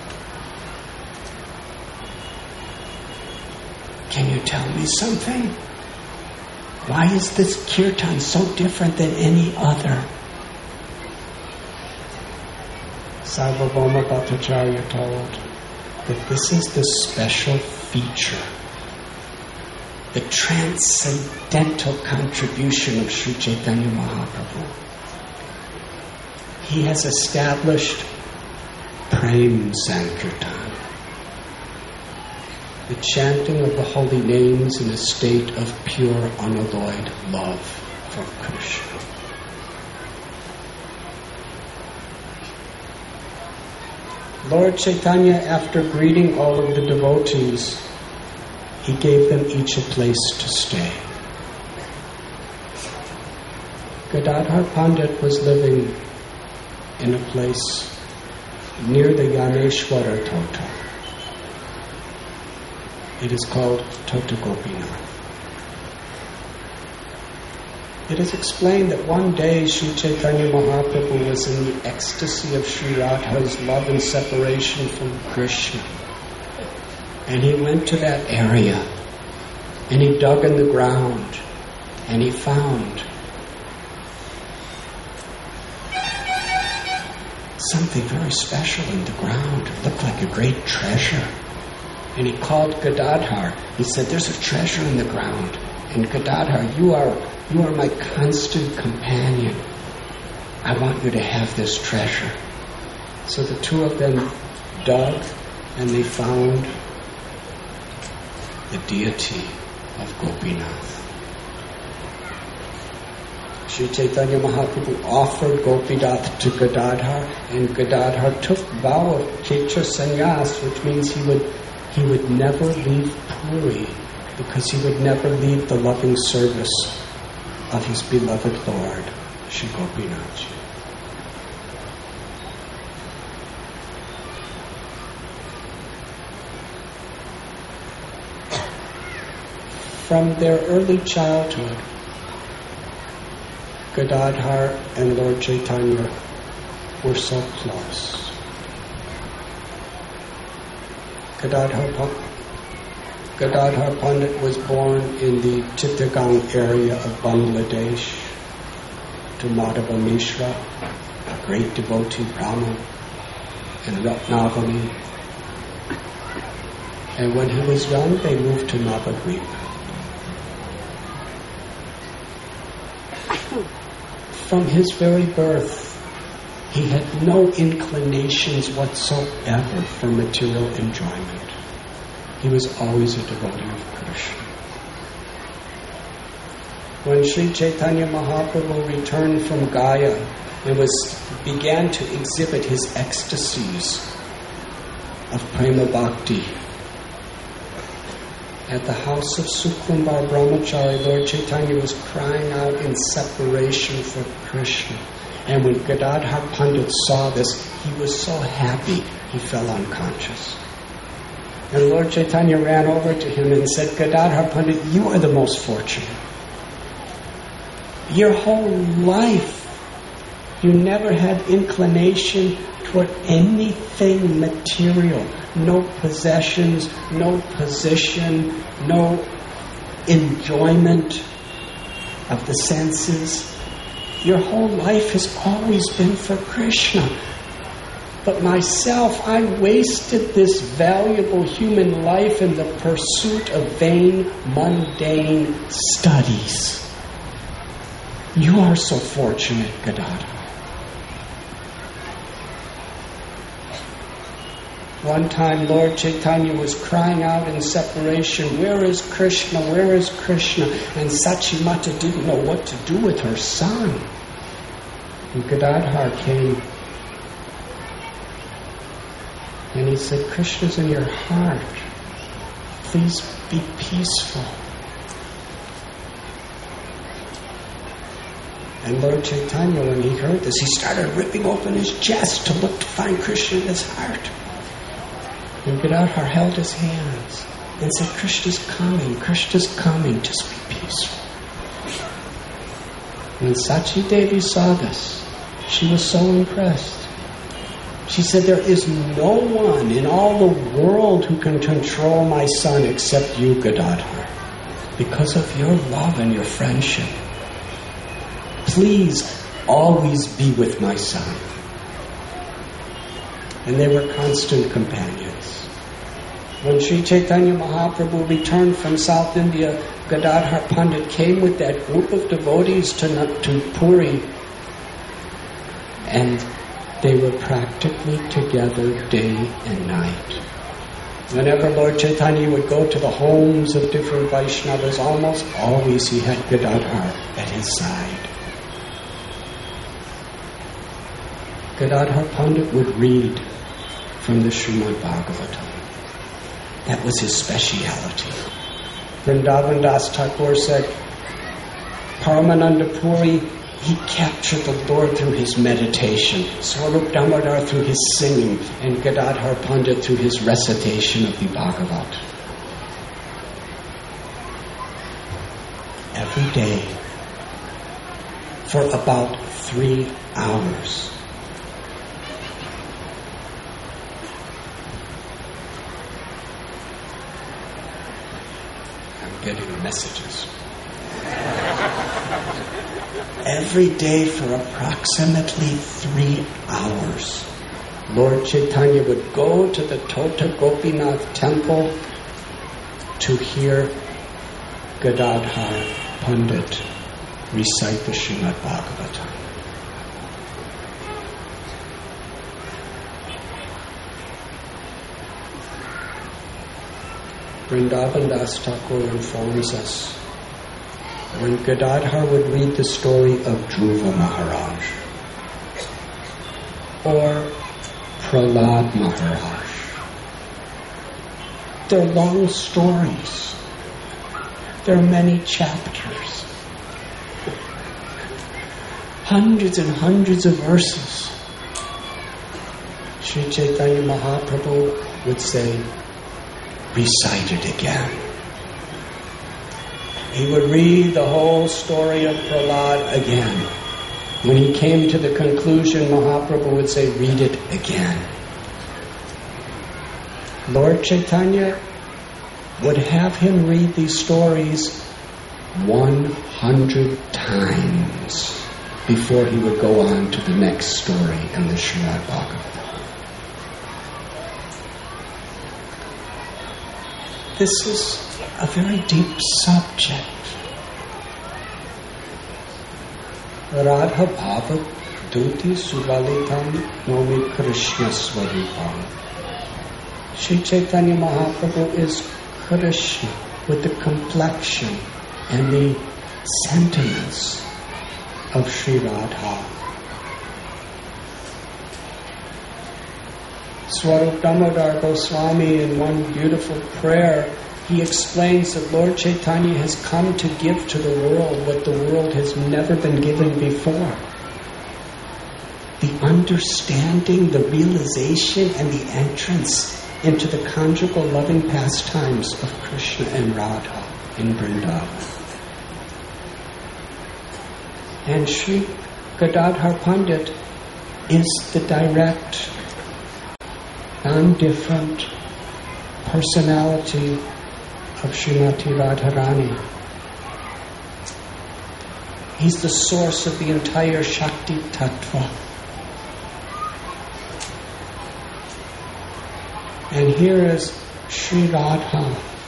Can you tell me something? Why is this kirtan so different than any other? Sarvabhauma Bhattacharya told that this is the special feature, the transcendental contribution of Sri Chaitanya Mahaprabhu. He has established Prem Sankirtan, the chanting of the holy names in a state of pure, unalloyed love for Krishna. Lord Chaitanya, after greeting all of the devotees, he gave them each a place to stay. Gadadhar Pandit was living in a place near the Yaneshwara Tota. It is called Tota Gopinath. It is explained that one day Sri Chaitanya Mahaprabhu was in the ecstasy of Sri Radha's love and separation from Krishna. And he went to that area, and he dug in the ground, and he found something very special in the ground. It looked like a great treasure. And he called Gadadhar. He said, there's a treasure in the ground. And Gadadhar, you are you are my constant companion. I want you to have this treasure. So the two of them dug and they found the deity of Gopinath. Sri Chaitanya Mahaprabhu offered Gopinath to Gadadhar, and Gadadhar took vow of Kecha Sannyas, which means he would he would never leave Puri, because he would never leave the loving service of his beloved Lord, Sri Gopinath. From their early childhood, Gadadhar and Lord Chaitanya were so close. Gadadhar, Gadadhar Pandit was born in the Chittagong area of Bangladesh to Madhava Mishra, a great devotee Brahmin, and Ratnavali. And when he was young, they moved to Navadvip. From his very birth, he had no inclinations whatsoever for material enjoyment. He was always a devotee of Krishna. When Sri Chaitanya Mahaprabhu returned from Gaya and was began to exhibit his ecstasies of prema bhakti at the house of Sukumbar Brahmachari, Lord Chaitanya was crying out in separation for Krishna. And when Gadadhar Pandit saw this, he was so happy he fell unconscious. And Lord Chaitanya ran over to him and said, Gadadhar Pandit, you are the most fortunate. Your whole life, you never had inclination toward anything material. No possessions, no position, no enjoyment of the senses. Your whole life has always been for Krishna. But myself, I wasted this valuable human life in the pursuit of vain, mundane studies. You are so fortunate, Gadadhar. One time Lord Chaitanya was crying out in separation, where is Krishna, where is Krishna? And Sachimata didn't know what to do with her son. And Gadadhar came and he said, Krishna's in your heart. Please be peaceful. And Lord Chaitanya, when he heard this, he started ripping open his chest to look to find Krishna in his heart. And Gadadhar held his hands and said, Krishna's coming, Krishna's coming, just be peaceful. When Sachi Devi saw this, she was so impressed. She said, there is no one in all the world who can control my son except you, Gadadhar, because of your love and your friendship. Please always be with my son. And they were constant companions. When Sri Chaitanya Mahaprabhu returned from South India, Gadadhar Pandit came with that group of devotees to, to Puri, and they were practically together day and night. Whenever Lord Chaitanya would go to the homes of different Vaishnavas, almost always he had Gadadhar at his side. Gadadhar Pandit would read from the Srimad Bhagavatam. That was his speciality. Vrindavan Das Thakur said, Paramananda Puri, he captured the Lord through his meditation, Swarup Damodar through his singing, and Gadadhar Pandit through his recitation of the Bhagavat. Every day, for about three hours. Getting messages. Every day for approximately three hours, Lord Chaitanya would go to the Tota Gopinath temple to hear Gadadhar Pandit recite the Srimad Bhagavatam. Vrindavan Das Thakur informs us when Gadadhar would read the story of Dhruva Maharaj or Prahlad Maharaj, they're long stories. There are many chapters, hundreds and hundreds of verses. Sri Chaitanya Mahaprabhu would say, recite it again. He would read the whole story of Prahlad again. When he came to the conclusion, Mahaprabhu would say, read it again. Lord Chaitanya would have him read these stories one hundred times before he would go on to the next story in the Srimad Bhagavatam. This is a very deep subject. Radha Bhava Duti Suvalitam Nomi Krishna Swarupam. Sri Chaitanya Mahaprabhu is Krishna with the complexion and the sentiments of Sri Radha. Swarup Damodar Goswami, in one beautiful prayer, he explains that Lord Chaitanya has come to give to the world what the world has never been given before. The understanding, the realization, and the entrance into the conjugal loving pastimes of Krishna and Radha in Vrindavan. And Sri Gadadhar Pandit is the direct, non-different personality of Srimati Radharani. He's the source of the entire Shakti Tattva. And here is Sri Radha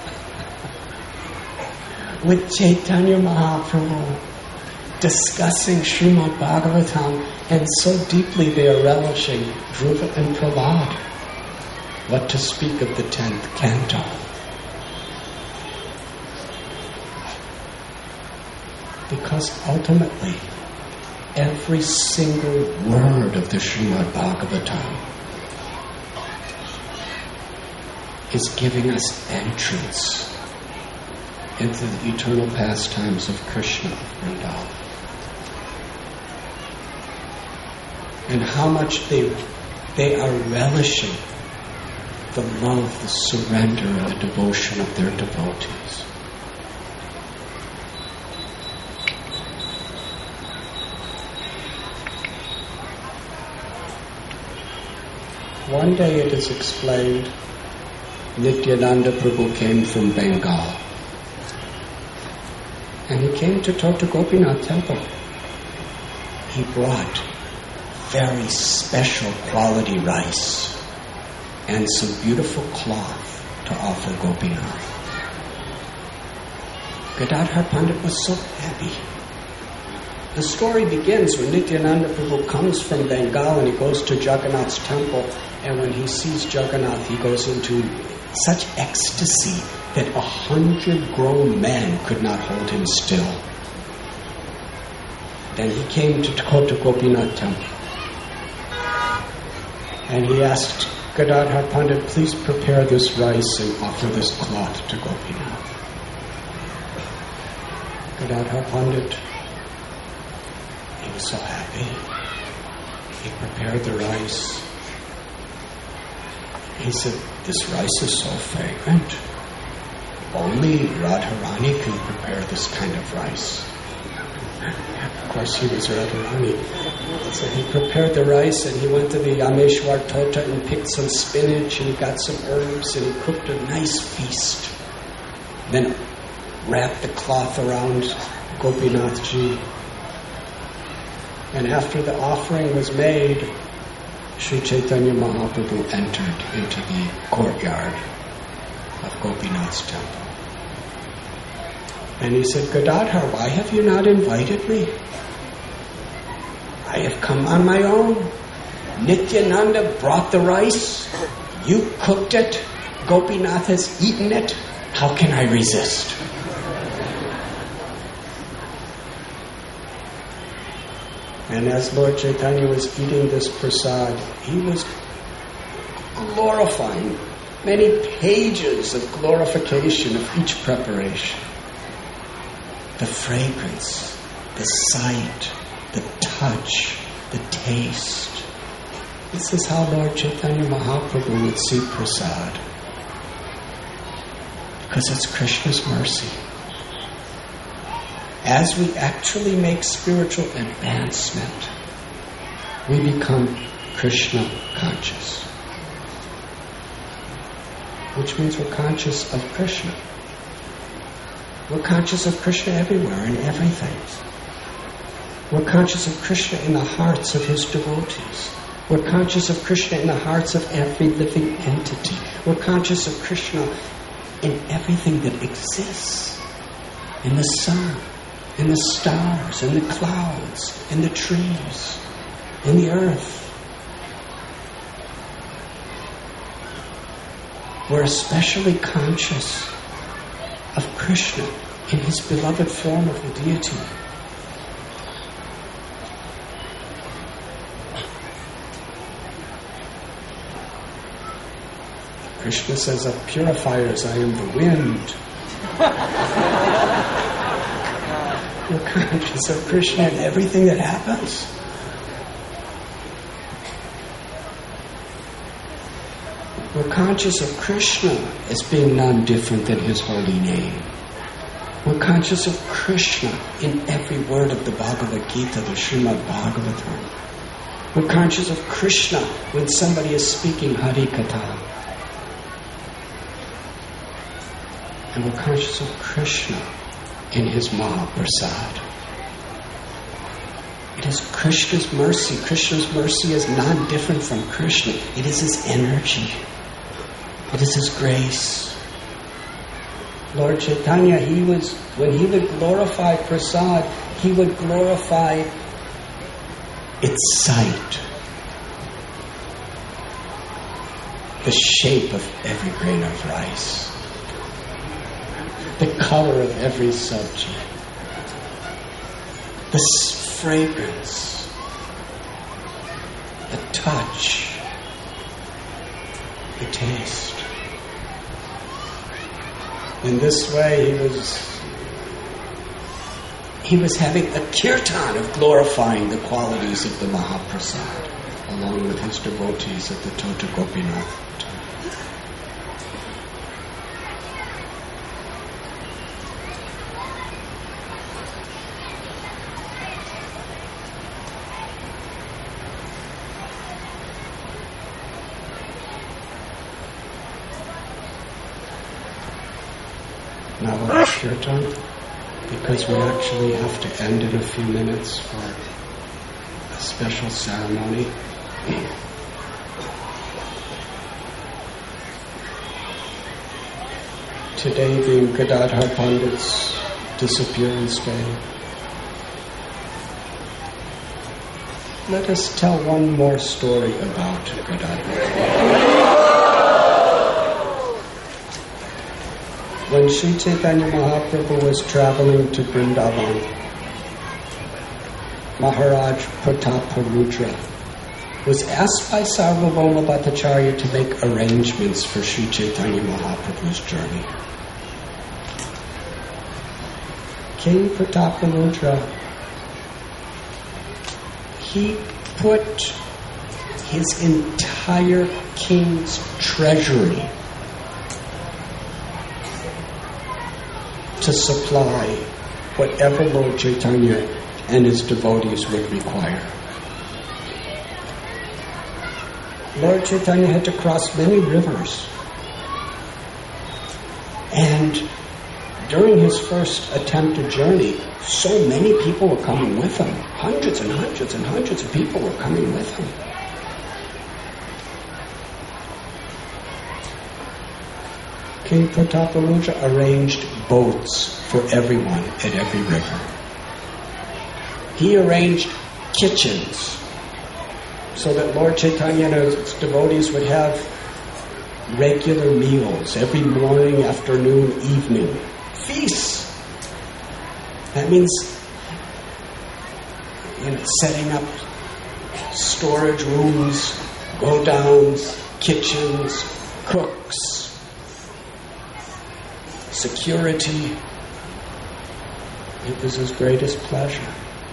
with Chaitanya Mahaprabhu discussing Srimad Bhagavatam, and so deeply they are relishing Dhruva and Prahlad. What to speak of the tenth canto. Because ultimately, every single word of the Srimad Bhagavatam is giving us entrance into the eternal pastimes of Krishna of Vrindavan. And how much they, they are relishing the love, the surrender, and the devotion of their devotees. One day it is explained, Nityananda Prabhu came from Bengal. And he came to Tota Gopinath temple. He brought very special quality rice and some beautiful cloth to offer Gopinath. Gadadhar Pandit was so happy. The story begins when Nityananda Prabhu comes from Bengal and he goes to Jagannath's temple, and when he sees Jagannath, he goes into such ecstasy that a hundred grown men could not hold him still. Then he came to Tota Gopinath temple, and he asked Gadadhar Pandit, please prepare this rice and offer this cloth to Gopinath. Gadadhar Pandit, he was so happy. He prepared the rice. He said, this rice is so fragrant. Only Radharani can prepare this kind of rice. Of course, he was Radharani. So he prepared the rice and he went to the Yameshwar Tota and picked some spinach and he got some herbs and he cooked a nice feast. Then wrapped the cloth around Gopinathji. And after the offering was made, Sri Chaitanya Mahaprabhu entered into the courtyard of Gopinath's temple. And he said, Gadadhar, why have you not invited me? I have come on my own. Nityananda brought the rice. You cooked it. Gopinath has eaten it. How can I resist? And as Lord Chaitanya was eating this prasad, he was glorifying many pages of glorification of each preparation. The fragrance, the sight, the touch, the taste. This is how Lord Chaitanya Mahaprabhu would see prasad. Because it's Krishna's mercy. As we actually make spiritual advancement, we become Krishna conscious. Which means we're conscious of Krishna. We're conscious of Krishna everywhere, in everything. We're conscious of Krishna in the hearts of his devotees. We're conscious of Krishna in the hearts of every living entity. We're conscious of Krishna in everything that exists. In the sun, in the stars, in the clouds, in the trees, in the earth. We're especially conscious of Krishna in his beloved form of the deity. Krishna says, of purifiers I am the wind. We're conscious of Krishna in everything that happens. We're conscious of Krishna as being none different than his holy name. We're conscious of Krishna in every word of the Bhagavad Gita, the Srimad Bhagavatam. We're conscious of Krishna when somebody is speaking Hari Katha. And we're conscious of Krishna in his Mahaprasad. It is Krishna's mercy. Krishna's mercy is not different from Krishna. It is his energy. It is his grace. Lord Chaitanya, he was, when he would glorify prasad, he would glorify its sight, the shape of every grain of rice, the color of every subject, the fragrance, the touch, the taste. In this way, he was he was having a kirtan of glorifying the qualities of the Mahaprasad, along with his devotees at the Tota Gopinath. Now our kirtan, because we actually have to end in a few minutes for a special ceremony. Today being Gadadhar Pandit's disappearance day, let us tell one more story about Gadadhar. When Sri Chaitanya Mahaprabhu was traveling to Vrindavan, Maharaj Prataparudra was asked by Sarvabhauma Bhattacharya to make arrangements for Sri Chaitanya Mahaprabhu's journey. King Prataparudra, he put his entire king's treasury to supply whatever Lord Chaitanya and his devotees would require. Lord Chaitanya had to cross many rivers. And during his first attempted journey, so many people were coming with him. Hundreds and hundreds and hundreds of people were coming with him. King Prataparudra arranged boats for everyone at every river. He arranged kitchens so that Lord Chaitanya and his devotees would have regular meals every morning, afternoon, evening. Feasts. That means, you know, setting up storage rooms, go-downs, kitchens, cooks, security. It was his greatest pleasure.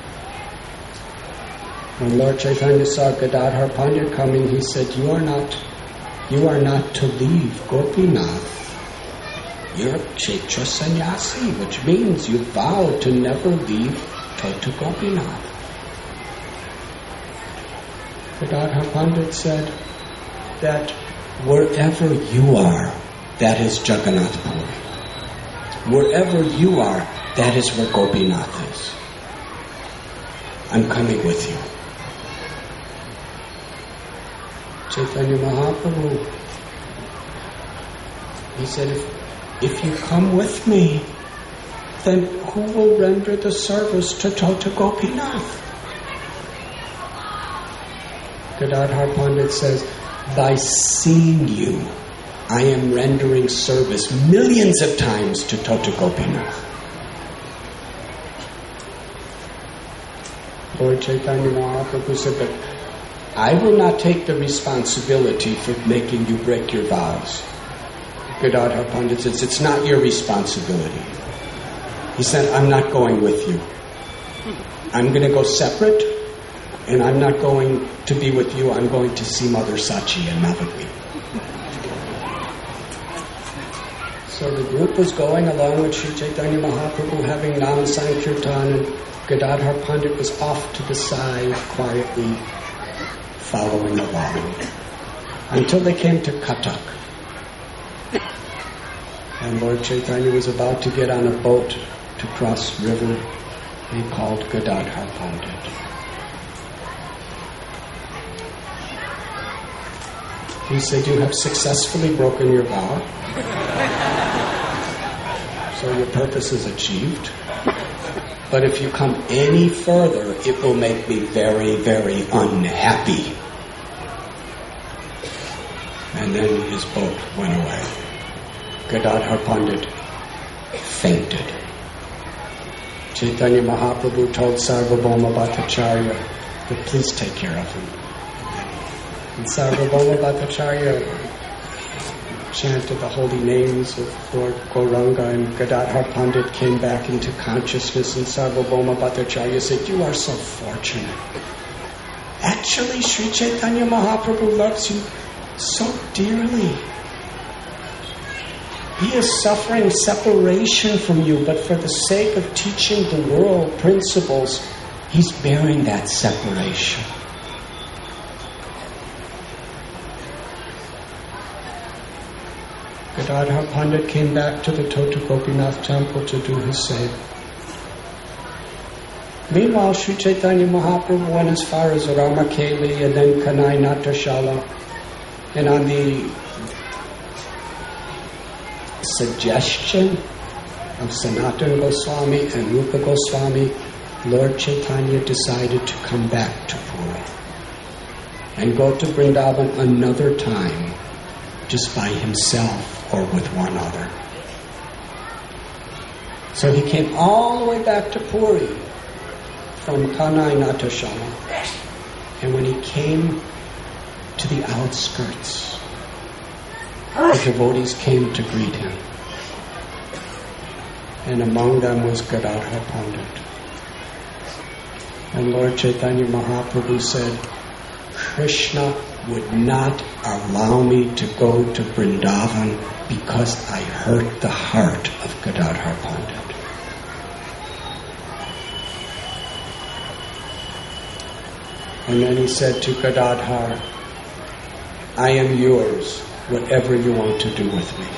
When Lord Chaitanya saw Gadadhar Pandit coming, he said, you are not, you are not to leave Gopinath. You're a Kshetra sannyasi, which means you vowed to never leave Tota Gopinath. Gadadhar Pandit said that wherever you are, that is Jagannath Puri. Wherever you are, that is where Gopinath is. I'm coming with you. Chaitanya Mahaprabhu, he said, if, if you come with me, then who will render the service to Tota Gopinath? Gadadhar Pandit says, by seeing you, I am rendering service millions of times to Tota Gopinath. Lord Chaitanya Mahaprabhu said, but I will not take the responsibility for making you break your vows. Gadadhar Pandit says, it's not your responsibility. He said, I'm not going with you. I'm going to go separate, and I'm not going to be with you. I'm going to see Mother Sachi in Navadvip. So the group was going along with Sri Chaitanya Mahaprabhu having Nam Sankirtan, and Gadadhar Pandit was off to the side, quietly following along, until they came to Katak. And Lord Chaitanya was about to get on a boat to cross river. He called Gadadhar Pandit. He said, you have successfully broken your vow. So your purpose is achieved. But if you come any further, it will make me very, very unhappy. And then his boat went away. Gadadhar Pandit fainted. Chaitanya Mahaprabhu told Sarvabhauma Bhattacharya to please take care of him. And Sarvabhauma Bhattacharya chanted the holy names of Lord Gauranga, and Gadadhar Pandit came back into consciousness, and Sarvabhauma Bhattacharya said, you are so fortunate. Actually, Sri Chaitanya Mahaprabhu loves you so dearly. He is suffering separation from you, but for the sake of teaching the world principles, he's bearing that separation. Gadadhar Pandit came back to the Tota Gopinath temple to do his seva. Meanwhile, Sri Chaitanya Mahaprabhu went as far as Ramakeli and then Kanai Natashala. And on the suggestion of Sanatana Goswami and Rupa Goswami, Lord Chaitanya decided to come back to Puri and go to Vrindavan another time, just by himself or with one other. So he came all the way back to Puri from Kanai Natashala. And when he came to the outskirts, the devotees came to greet him. And among them was Gadadhar Pandit. And Lord Chaitanya Mahaprabhu said, Krishna would not allow me to go to Vrindavan because I hurt the heart of Gadadhar Pandit. And then he said to Gadadhar, I am yours, whatever you want to do with me.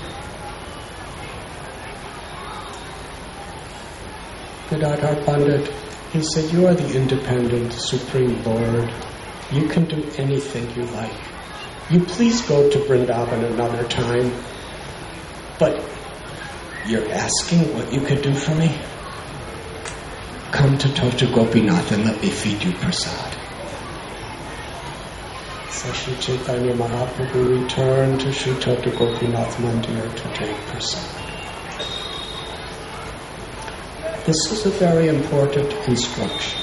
Gadadhar Pandit, he said, you are the independent Supreme Lord. You can do anything you like. You please go to Vrindavan another time. But you're asking what you could do for me? Come to Tota Gopinath and let me feed you prasad. So Sri Chaitanya Mahaprabhu returned to Sri Tota Gopinath Mandir to take prasad. This is a very important instruction.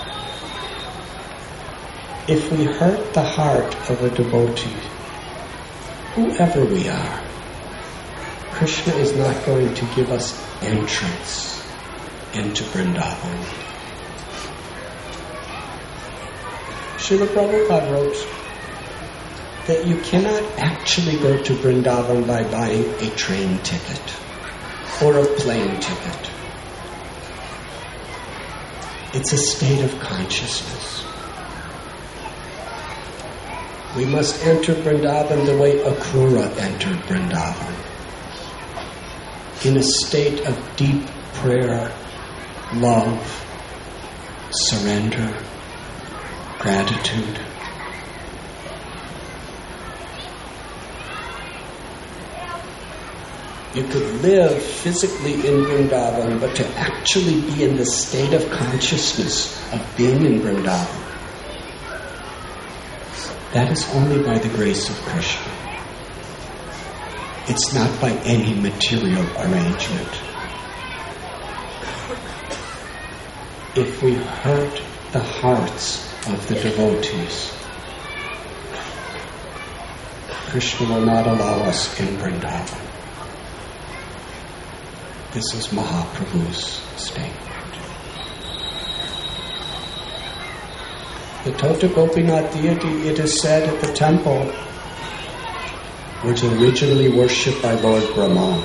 If we hurt the heart of a devotee, whoever we are, Krishna is not going to give us entrance into Vrindavan. Srila Prabhupada wrote that you cannot actually go to Vrindavan by buying a train ticket or a plane ticket. It's a state of consciousness. We must enter Vrindavan the way Akrura entered Vrindavan, in a state of deep prayer, love, surrender, gratitude. You could live physically in Vrindavan, but to actually be in the state of consciousness of being in Vrindavan, that is only by the grace of Krishna. It's not by any material arrangement. If we hurt the hearts of the devotees, Krishna will not allow us in Vrindavan. This is Mahaprabhu's statement. The Tota Gopinath deity, it is said at the temple, was originally worshipped by Lord Brahma.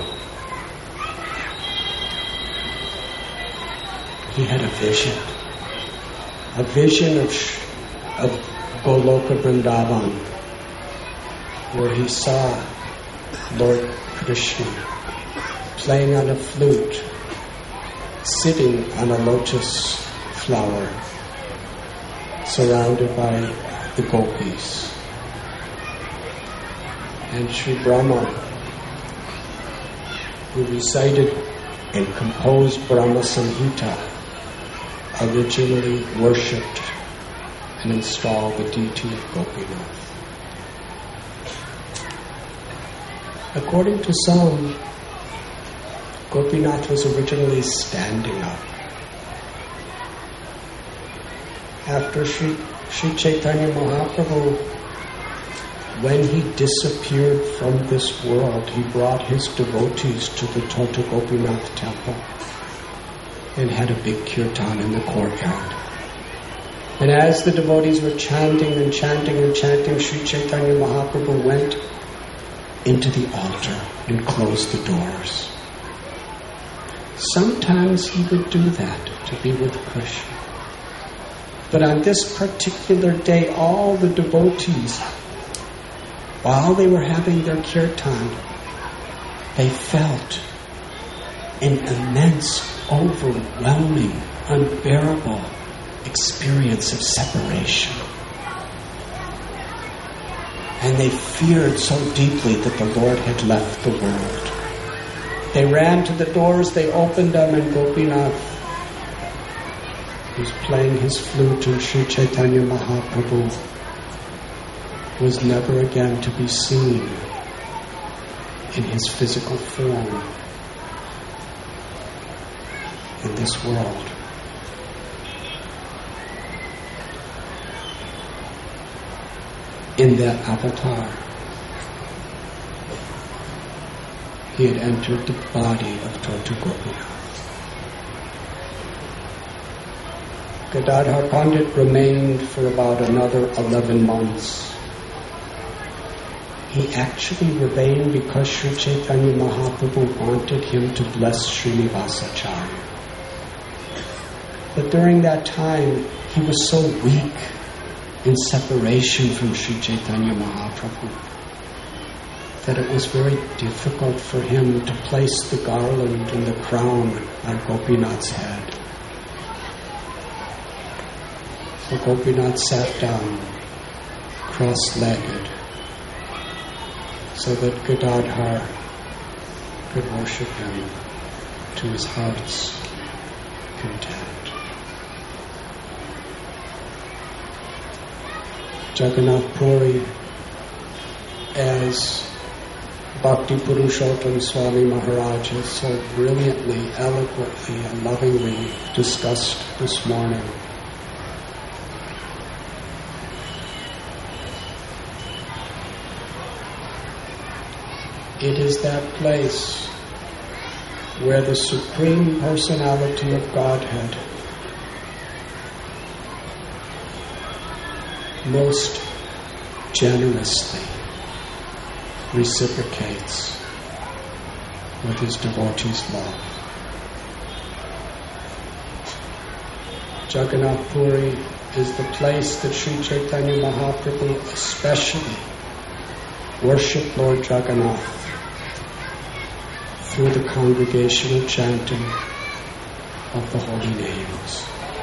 He had a vision, a vision of, of Goloka Vrindavan, where he saw Lord Krishna playing on a flute, sitting on a lotus flower, surrounded by the gopis. And Sri Brahma, who recited and composed Brahma Samhita, originally worshipped and installed the deity of Gopinath. According to some, Gopinath was originally standing up. After Sri, Sri Chaitanya Mahaprabhu, when he disappeared from this world, he brought his devotees to the Tota Gopinath temple and had a big kirtan in the courtyard. And as the devotees were chanting and chanting and chanting, Sri Chaitanya Mahaprabhu went into the altar and closed the doors. Sometimes he would do that to be with Krishna. But on this particular day, all the devotees, while they were having their kirtan, they felt an immense, overwhelming, unbearable experience of separation. And they feared so deeply that the Lord had left the world. They ran to the doors, they opened them, and Gopinath was playing his flute, and Sri Chaitanya Mahaprabhu was never again to be seen in his physical form in this world. In that avatar, he had entered the body of Tota Gopinath. Gadadhar Pandit remained for about another eleven months. He actually remained because Sri Chaitanya Mahaprabhu wanted him to bless Srinivasacharya. But during that time, he was so weak in separation from Sri Chaitanya Mahaprabhu that it was very difficult for him to place the garland and the crown on Gopinath's head. So Gopinath sat down, cross-legged, so that Gadadhar could worship him to his heart's content. Jagannath Puri, as Bhakti Purushottam Swami Maharaj has so brilliantly, eloquently, and lovingly discussed this morning. It is that place where the Supreme Personality of Godhead most generously reciprocates with his devotees' love. Jagannath Puri is the place that Sri Chaitanya Mahaprabhu especially worshiped Lord Jagannath through the congregational chanting of the holy names.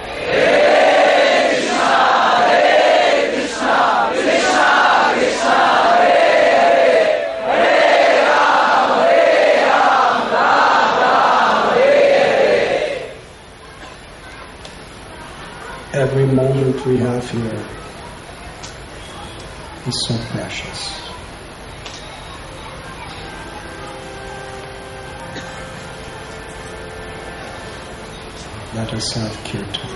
Every moment we have here is so precious. Let us have kirtan.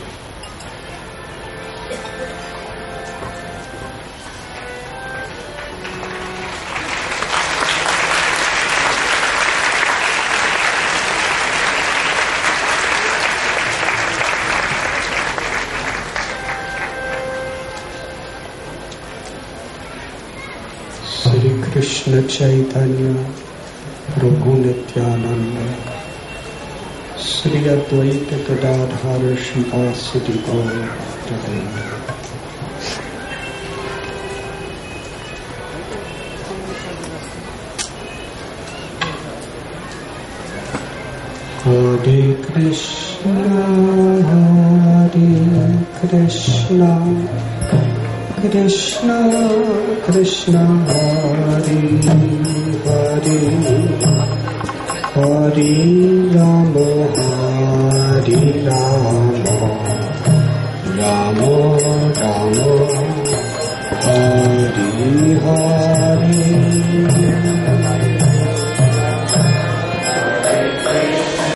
Sri Krishna Chaitanya Prabhu Nityananda Sri Advaita Gadadhara Srivasadi Gaura Bhaktavinda. Hare Krishna, Hare Krishna, Krishna Krishna, Hare Hare, Hare Rama, Hare Rama, Rama Rama, Hare Hare.